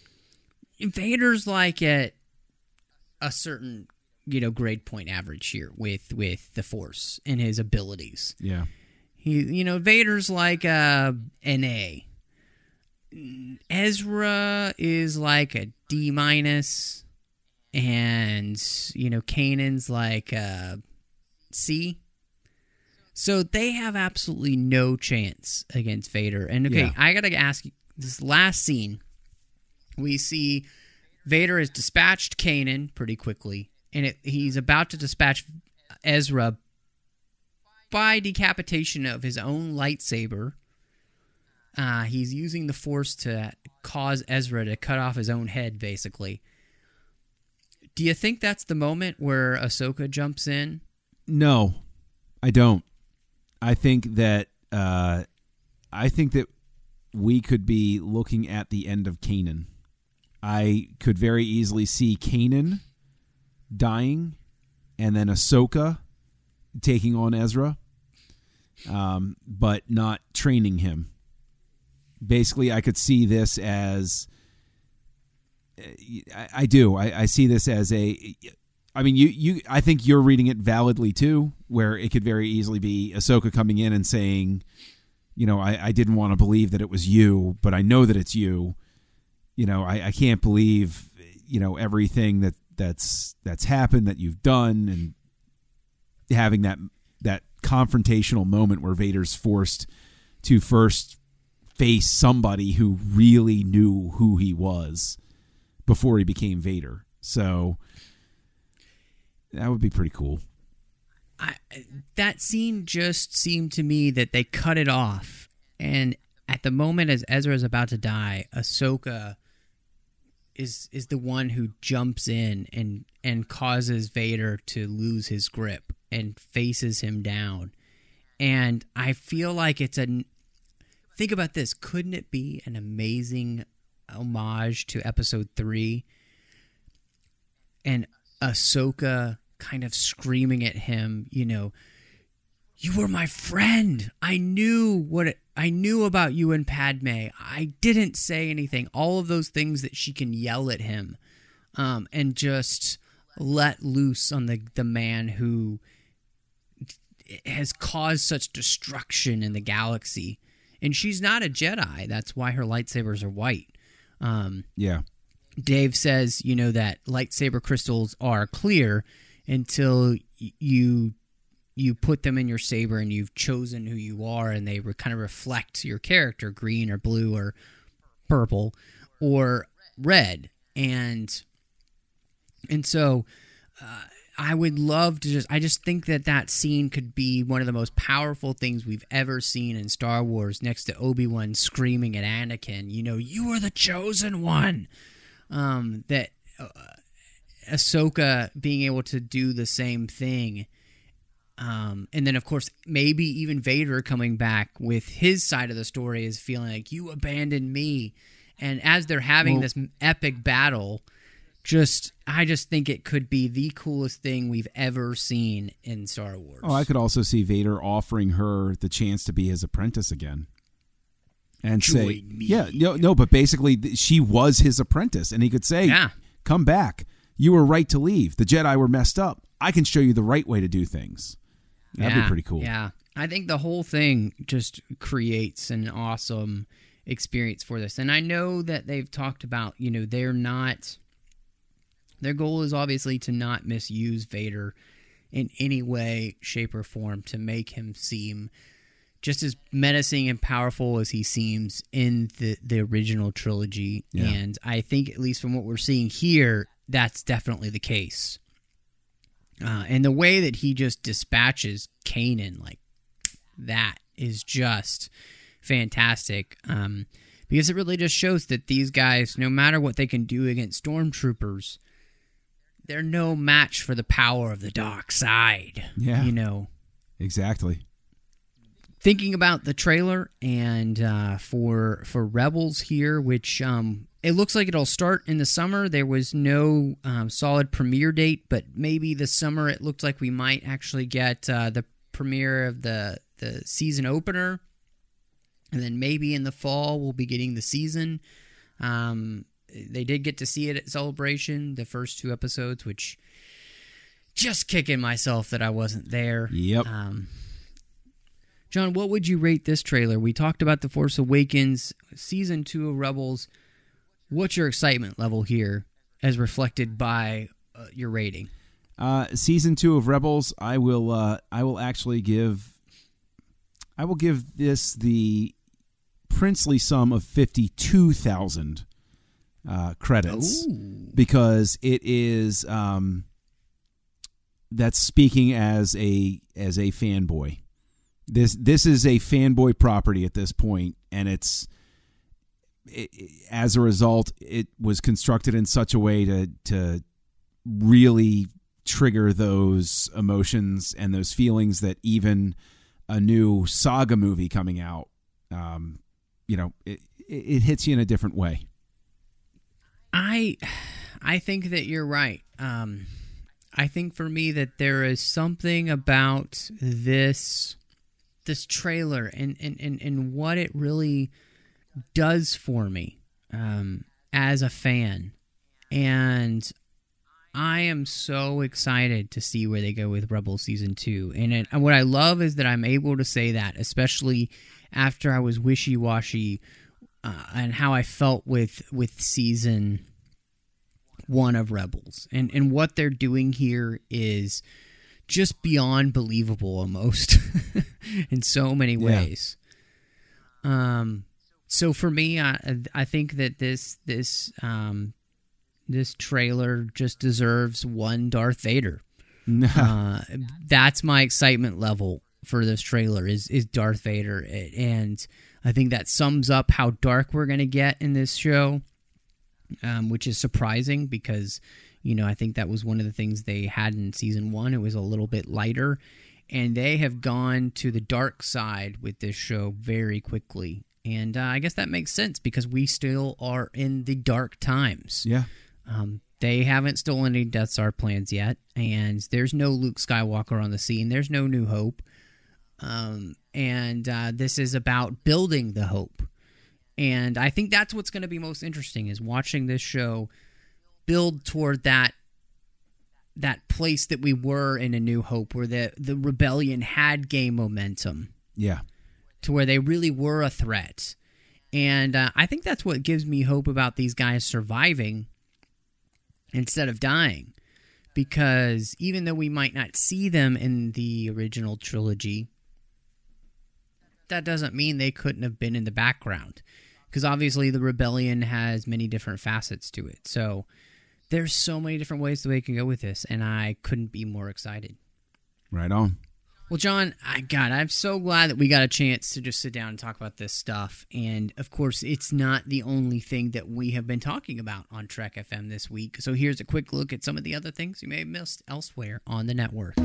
K: Vader's like at a certain, you know, grade point average here with, with the Force and his abilities.
L: Yeah.
K: He, you know, Vader's like a, an A. Ezra is like a D minus. And, you know, Kanan's like uh, C. So they have absolutely no chance against Vader. And, okay,
L: yeah.
K: I got to ask you, this last scene, we see Vader has dispatched Kanan pretty quickly. And it, he's about to dispatch Ezra by decapitation of his own lightsaber. Uh, he's using the Force to cause Ezra to cut off his own head, basically. Do you think that's the moment where Ahsoka jumps in
L: No, I don't. I think that uh, I think that we could be looking at the end of Kanan. I could very easily see Kanan dying, and then Ahsoka taking on Ezra, um, but not training him. Basically, I could see this as I, I do. I, I see this as a. I mean, you, you. I think you're reading it validly too, where it could very easily be Ahsoka coming in and saying, you know, I, I didn't want to believe that it was you, but I know that it's you. You know, I, I can't believe, you know, everything that that's that's happened, that you've done, and having that that confrontational moment where Vader's forced to first face somebody who really knew who he was before he became Vader. So that would be pretty cool.
K: I, that scene just seemed to me that they cut it off, and at the moment as Ezra is about to die, Ahsoka is is the one who jumps in and and causes Vader to lose his grip and faces him down. And I feel like it's a think about this. Couldn't it be an amazing homage to Episode three? And Ahsoka kind of screaming at him, you know, you were my friend. I knew what it, I knew about you and Padme. I didn't say anything. All of those things that she can yell at him, um, and just let loose on the the man who has caused such destruction in the galaxy. And she's not a Jedi. That's why her lightsabers are white. Um,
L: yeah.
K: Dave says, you know, that lightsaber crystals are clear until you you put them in your saber and you've chosen who you are, and they re- kind of reflect your character, green or blue or purple or red. And and so uh, I would love to just, I just think that that scene could be one of the most powerful things we've ever seen in Star Wars, next to Obi-Wan screaming at Anakin, you know, you are the chosen one. Um, that uh, Ahsoka being able to do the same thing. Um, and then, of course, maybe even Vader coming back with his side of the story is feeling like, you abandoned me. And as they're having well, this epic battle, just I just think it could be the coolest thing we've ever seen in Star Wars.
L: Oh, I could also see Vader offering her the chance to be his apprentice again. And
K: Join
L: say,
K: me.
L: yeah, no, no, but basically she was his apprentice. And he could say,
K: yeah.
L: come back. You were right to leave. The Jedi were messed up. I can show you the right way to do things. That'd
K: yeah,
L: be pretty cool.
K: Yeah. I think the whole thing just creates an awesome experience for this. And I know that they've talked about, you know, they're not, their goal is obviously to not misuse Vader in any way, shape, or form, to make him seem just as menacing and powerful as he seems in the, the original trilogy. Yeah. And I think, at least from what we're seeing here, that's definitely the case. Uh, and the way that he just dispatches Kanan, like, that is just fantastic. Um, because it really just shows that these guys, no matter what they can do against stormtroopers, they're no match for the power of the dark side.
L: Yeah.
K: You know.
L: Exactly.
K: Thinking about the trailer and uh, for for Rebels here, which um, it looks like it'll start in the summer. There was no um, solid premiere date, but maybe this summer it looked like we might actually get uh, the premiere of the, the season opener. And then maybe in the fall we'll be getting the season. Um, they did get to see it at Celebration, the first two episodes, which just kicking myself that I wasn't there.
L: Yep.
K: Um, John, what would you rate this trailer? We talked about The Force Awakens, Season two of Rebels. What's your excitement level here as reflected by uh, your rating?
L: Uh, season two of Rebels, I will uh, I will actually give I will give this the princely sum of fifty-two thousand uh, credits.
K: Ooh.
L: Because it is um, that's speaking as a as a fanboy. This this is a fanboy property at this point, and it's it, as a result, it was constructed in such a way to to really trigger those emotions and those feelings that even a new Saga movie coming out, um, you know, it, it hits you in a different way.
K: I, I think that you're right. Um, I think for me that there is something about this, this trailer and, and, and, and what it really does for me, um, as a fan. And I am so excited to see where they go with Rebels Season two. And, it, and what I love is that I'm able to say that, especially after I was wishy-washy uh, and how I felt with with Season one of Rebels. And, and what they're doing here is just beyond believable almost in so many ways. Yeah. Um, so for me, I, I think that this this... Um, This trailer just deserves one Darth Vader. uh, that's my excitement level for this trailer is is Darth Vader, and I think that sums up how dark we're going to get in this show, um, which is surprising because, you know, I think that was one of the things they had in season one. It was a little bit lighter, and they have gone to the dark side with this show very quickly, and uh, I guess that makes sense because we still are in the dark times.
L: Yeah.
K: Um, they haven't stolen any Death Star plans yet, and there's no Luke Skywalker on the scene. There's no New Hope. Um, and uh, this is about building the hope. And I think that's what's going to be most interesting is watching this show build toward that that place that we were in A New Hope, where the, the rebellion had gained momentum.
L: Yeah.
K: To where they really were a threat. And uh, I think that's what gives me hope about these guys surviving instead of dying, because even though we might not see them in the original trilogy, that doesn't mean they couldn't have been in the background, because obviously the rebellion has many different facets to it. So there's so many different ways that they can go with this, and I couldn't be more excited.
L: Right on.
K: Well, John, I, God, I'm so glad that we got a chance to just sit down and talk about this stuff. And, of course, it's not the only thing that we have been talking about on Trek F M this week. So here's a quick look at some of the other things you may have missed elsewhere on the network.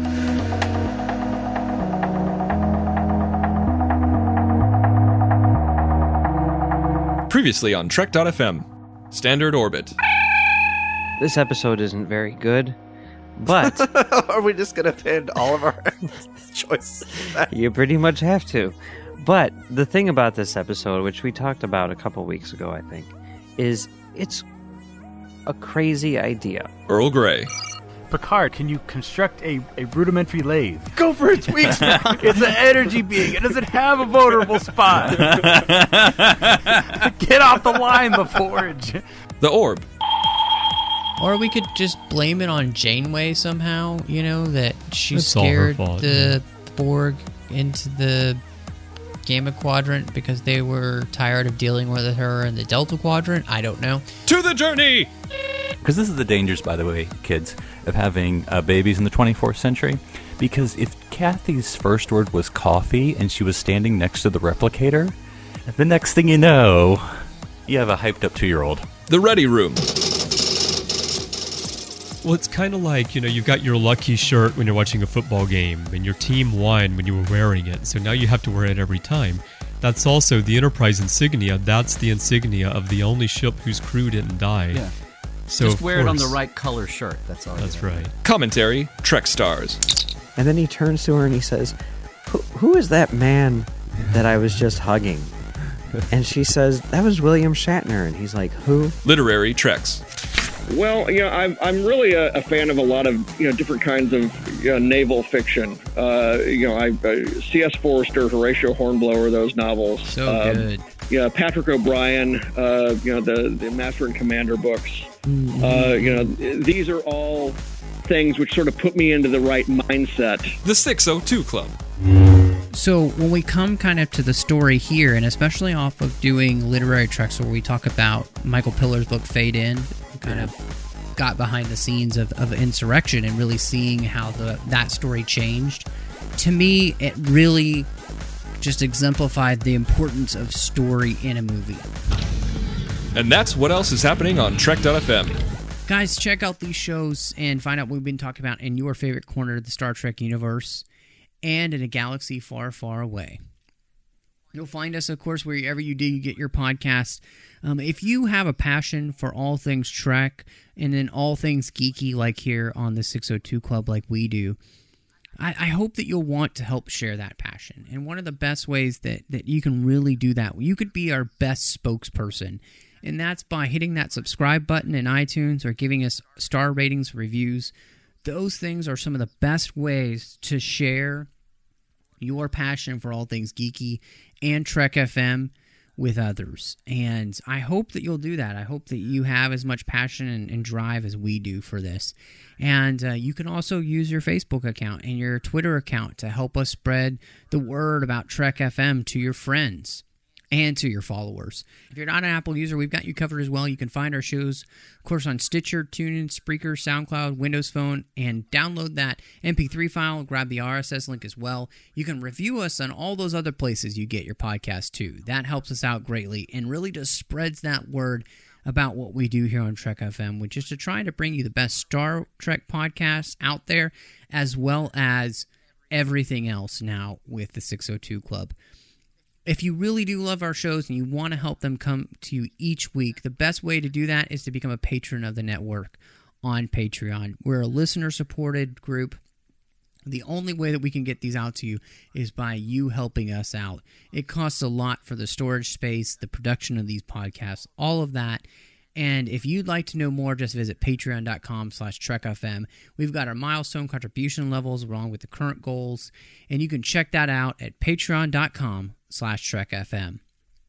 I: Previously on Trek dot F M, Standard Orbit.
M: This episode isn't very good. But
N: are we just going to pin all of our choices?
M: You pretty much have to. But the thing about this episode, which we talked about a couple weeks ago, I think, is it's a crazy idea.
I: Earl Grey.
O: Picard, can you construct a, a rudimentary lathe? Go for its weak spot. It's an energy being. It doesn't have a vulnerable spot. Get off the line, LaForge.
I: The Orb.
K: Or we could just blame it on Janeway somehow, you know, that she
P: That's
K: scared
P: fault,
K: the
P: yeah.
K: Borg into the Gamma Quadrant because they were tired of dealing with her in the Delta Quadrant. I don't know.
I: To the journey!
P: Because this is the dangers, by the way, kids, of having uh, babies in the twenty-fourth century. Because if Kathy's first word was coffee and she was standing next to the replicator, the next thing you know, you have a hyped up two-year-old.
I: The Ready Room.
Q: Well, it's kind of like, you know, you've got your lucky shirt when you're watching a football game, and your team won when you were wearing it, so now you have to wear it every time. That's also the Enterprise insignia. That's the insignia of the only ship whose crew didn't die.
R: Yeah.
Q: So
R: Just wear it on the
Q: course,
R: right color shirt, that's all.
Q: That's right.
I: Commentary, Trek Stars.
M: And then he turns to her and he says, who, who is that man that I was just hugging? And she says, that was William Shatner. And he's like, who?
I: Literary Treks.
S: Well, you know, I'm I'm really a, a fan of a lot of you know different kinds of you know, naval fiction. Uh, you know, I uh, C S Forrester, Horatio Hornblower, those novels.
K: So
S: uh,
K: good.
S: Yeah, Patrick O'Brien. Uh, you know, the the Master and Commander books. Mm-hmm. Uh, you know, these are all things which sort of put me into the right mindset.
I: The six oh two Club.
K: So when we come kind of to the story here, and especially off of doing Literary Treks, where we talk about Michael Pillar's book Fade In, kind of got behind the scenes of, of Insurrection and really seeing how the that story changed. To me, it really just exemplified the importance of story in a movie.
I: And that's what else is happening on Trek dot F M.
K: Guys, check out these shows and find out what we've been talking about in your favorite corner of the Star Trek universe and in a galaxy far, far away. You'll find us, of course, wherever you do you get your podcasts. Um, if you have a passion for all things Trek and then all things geeky like here on the six oh two Club like we do, I, I hope that you'll want to help share that passion. And one of the best ways that, that you can really do that, you could be our best spokesperson, and that's by hitting that subscribe button in iTunes or giving us star ratings, reviews. Those things are some of the best ways to share your passion for all things geeky and Trek F M with others. And I hope that you'll do that. I hope that you have as much passion and, and drive as we do for this. And uh, you can also use your Facebook account and your Twitter account to help us spread the word about Trek F M to your friends and to your followers. If you're not an Apple user, we've got you covered as well. You can find our shows, of course, on Stitcher, TuneIn, Spreaker, SoundCloud, Windows Phone, and download that M P three file, grab the R S S link as well. You can review us on all those other places you get your podcast too. That helps us out greatly and really just spreads that word about what we do here on Trek F M, which is to try to bring you the best Star Trek podcasts out there, as well as everything else now with the six oh two Club. If you really do love our shows and you want to help them come to you each week, the best way to do that is to become a patron of the network on Patreon. We're a listener-supported group. The only way that we can get these out to you is by you helping us out. It costs a lot for the storage space, the production of these podcasts, all of that. And if you'd like to know more, just visit patreon.com slash trekfm. We've got our milestone contribution levels along with the current goals, and you can check that out at patreon.com slash trekfm.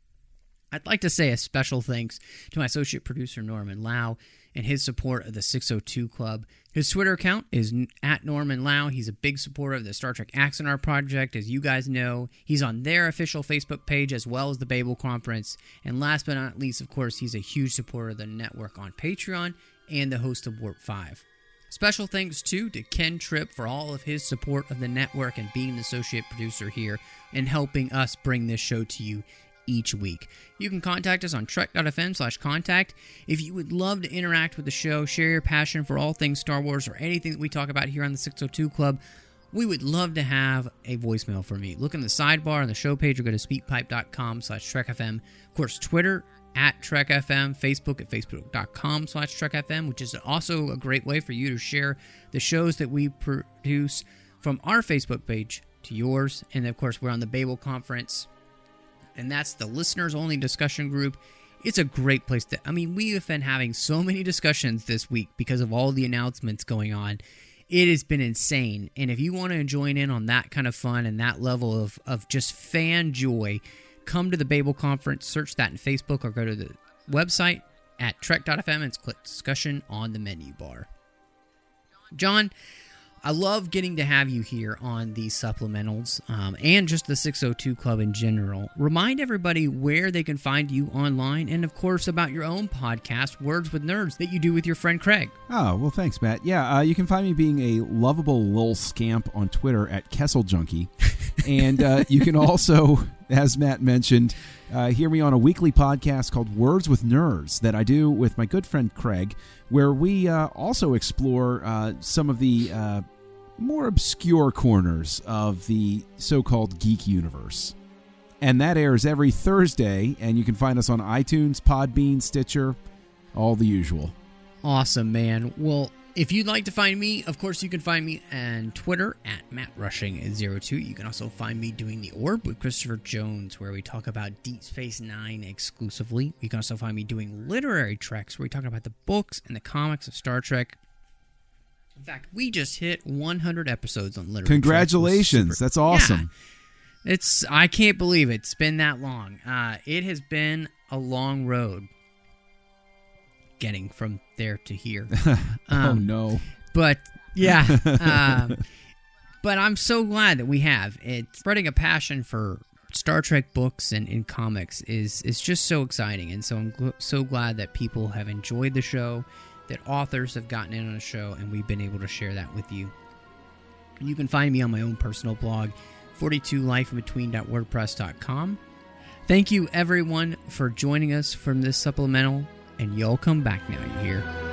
K: I'd like to say a special thanks to my associate producer, Norman Lau, and his support of the six oh two Club. His Twitter account is at Norman Lau. He's a big supporter of the Star Trek Axanar Project, as you guys know. He's on their official Facebook page as well as the Babel Conference. And last but not least, of course, he's a huge supporter of the network on Patreon and the host of Warp five. Special thanks, too, to Ken Tripp for all of his support of the network and being an associate producer here and helping us bring this show to you each week. You can contact us on trek.fm slash contact. If you would love to interact with the show, share your passion for all things Star Wars or anything that we talk about here on the six oh two Club, we would love to have a voicemail from you. Look in the sidebar on the show page or go to speakpipe.com slash trekfm. Of course, Twitter at trekfm, Facebook at facebook.com slash trekfm, which is also a great way for you to share the shows that we produce from our Facebook page to yours. And of course, we're on the Babel Conference, and that's the listeners-only discussion group. It's a great place to... I mean, we have been having so many discussions this week because of all the announcements going on. It has been insane. And if you want to join in on that kind of fun and that level of, of just fan joy, come to the Babel Conference, search that in Facebook, or go to the website at trek.fm and click discussion on the menu bar. John, I love getting to have you here on these supplementals um, and just the six oh two Club in general. Remind everybody where they can find you online and, of course, about your own podcast, Words with Nerds, that you do with your friend Craig.
L: Oh, well, thanks, Matt. Yeah, uh, you can find me being a lovable little scamp on Twitter at Kessel Junkie. And uh, you can also, as Matt mentioned, uh, hear me on a weekly podcast called Words with Nerds that I do with my good friend Craig, where we uh, also explore uh, some of the uh, more obscure corners of the so-called geek universe. And that airs every Thursday, and you can find us on iTunes, Podbean, Stitcher, all the usual.
K: Awesome, man. Well, if you'd like to find me, of course, you can find me on Twitter at Matt Rushing zero two. You can also find me doing The Orb with Christopher Jones, where we talk about Deep Space Nine exclusively. You can also find me doing Literary Treks, where we talk about the books and the comics of Star Trek. In fact, we just hit one hundred episodes on Literary
L: Congratulations.
K: Treks.
L: That's awesome.
K: Yeah, it's I can't believe it's been that long. Uh, it has been a long road getting from there to here. Um,
L: oh, no.
K: But, yeah. uh, but I'm so glad that we have. It, spreading a passion for Star Trek books and, and comics is, is just so exciting. And so I'm gl- so glad that people have enjoyed the show, that authors have gotten in on the show, and we've been able to share that with you. You can find me on my own personal blog, forty-two life in between dot wordpress dot com. Thank you, everyone, for joining us from this supplemental. And y'all come back now, you hear?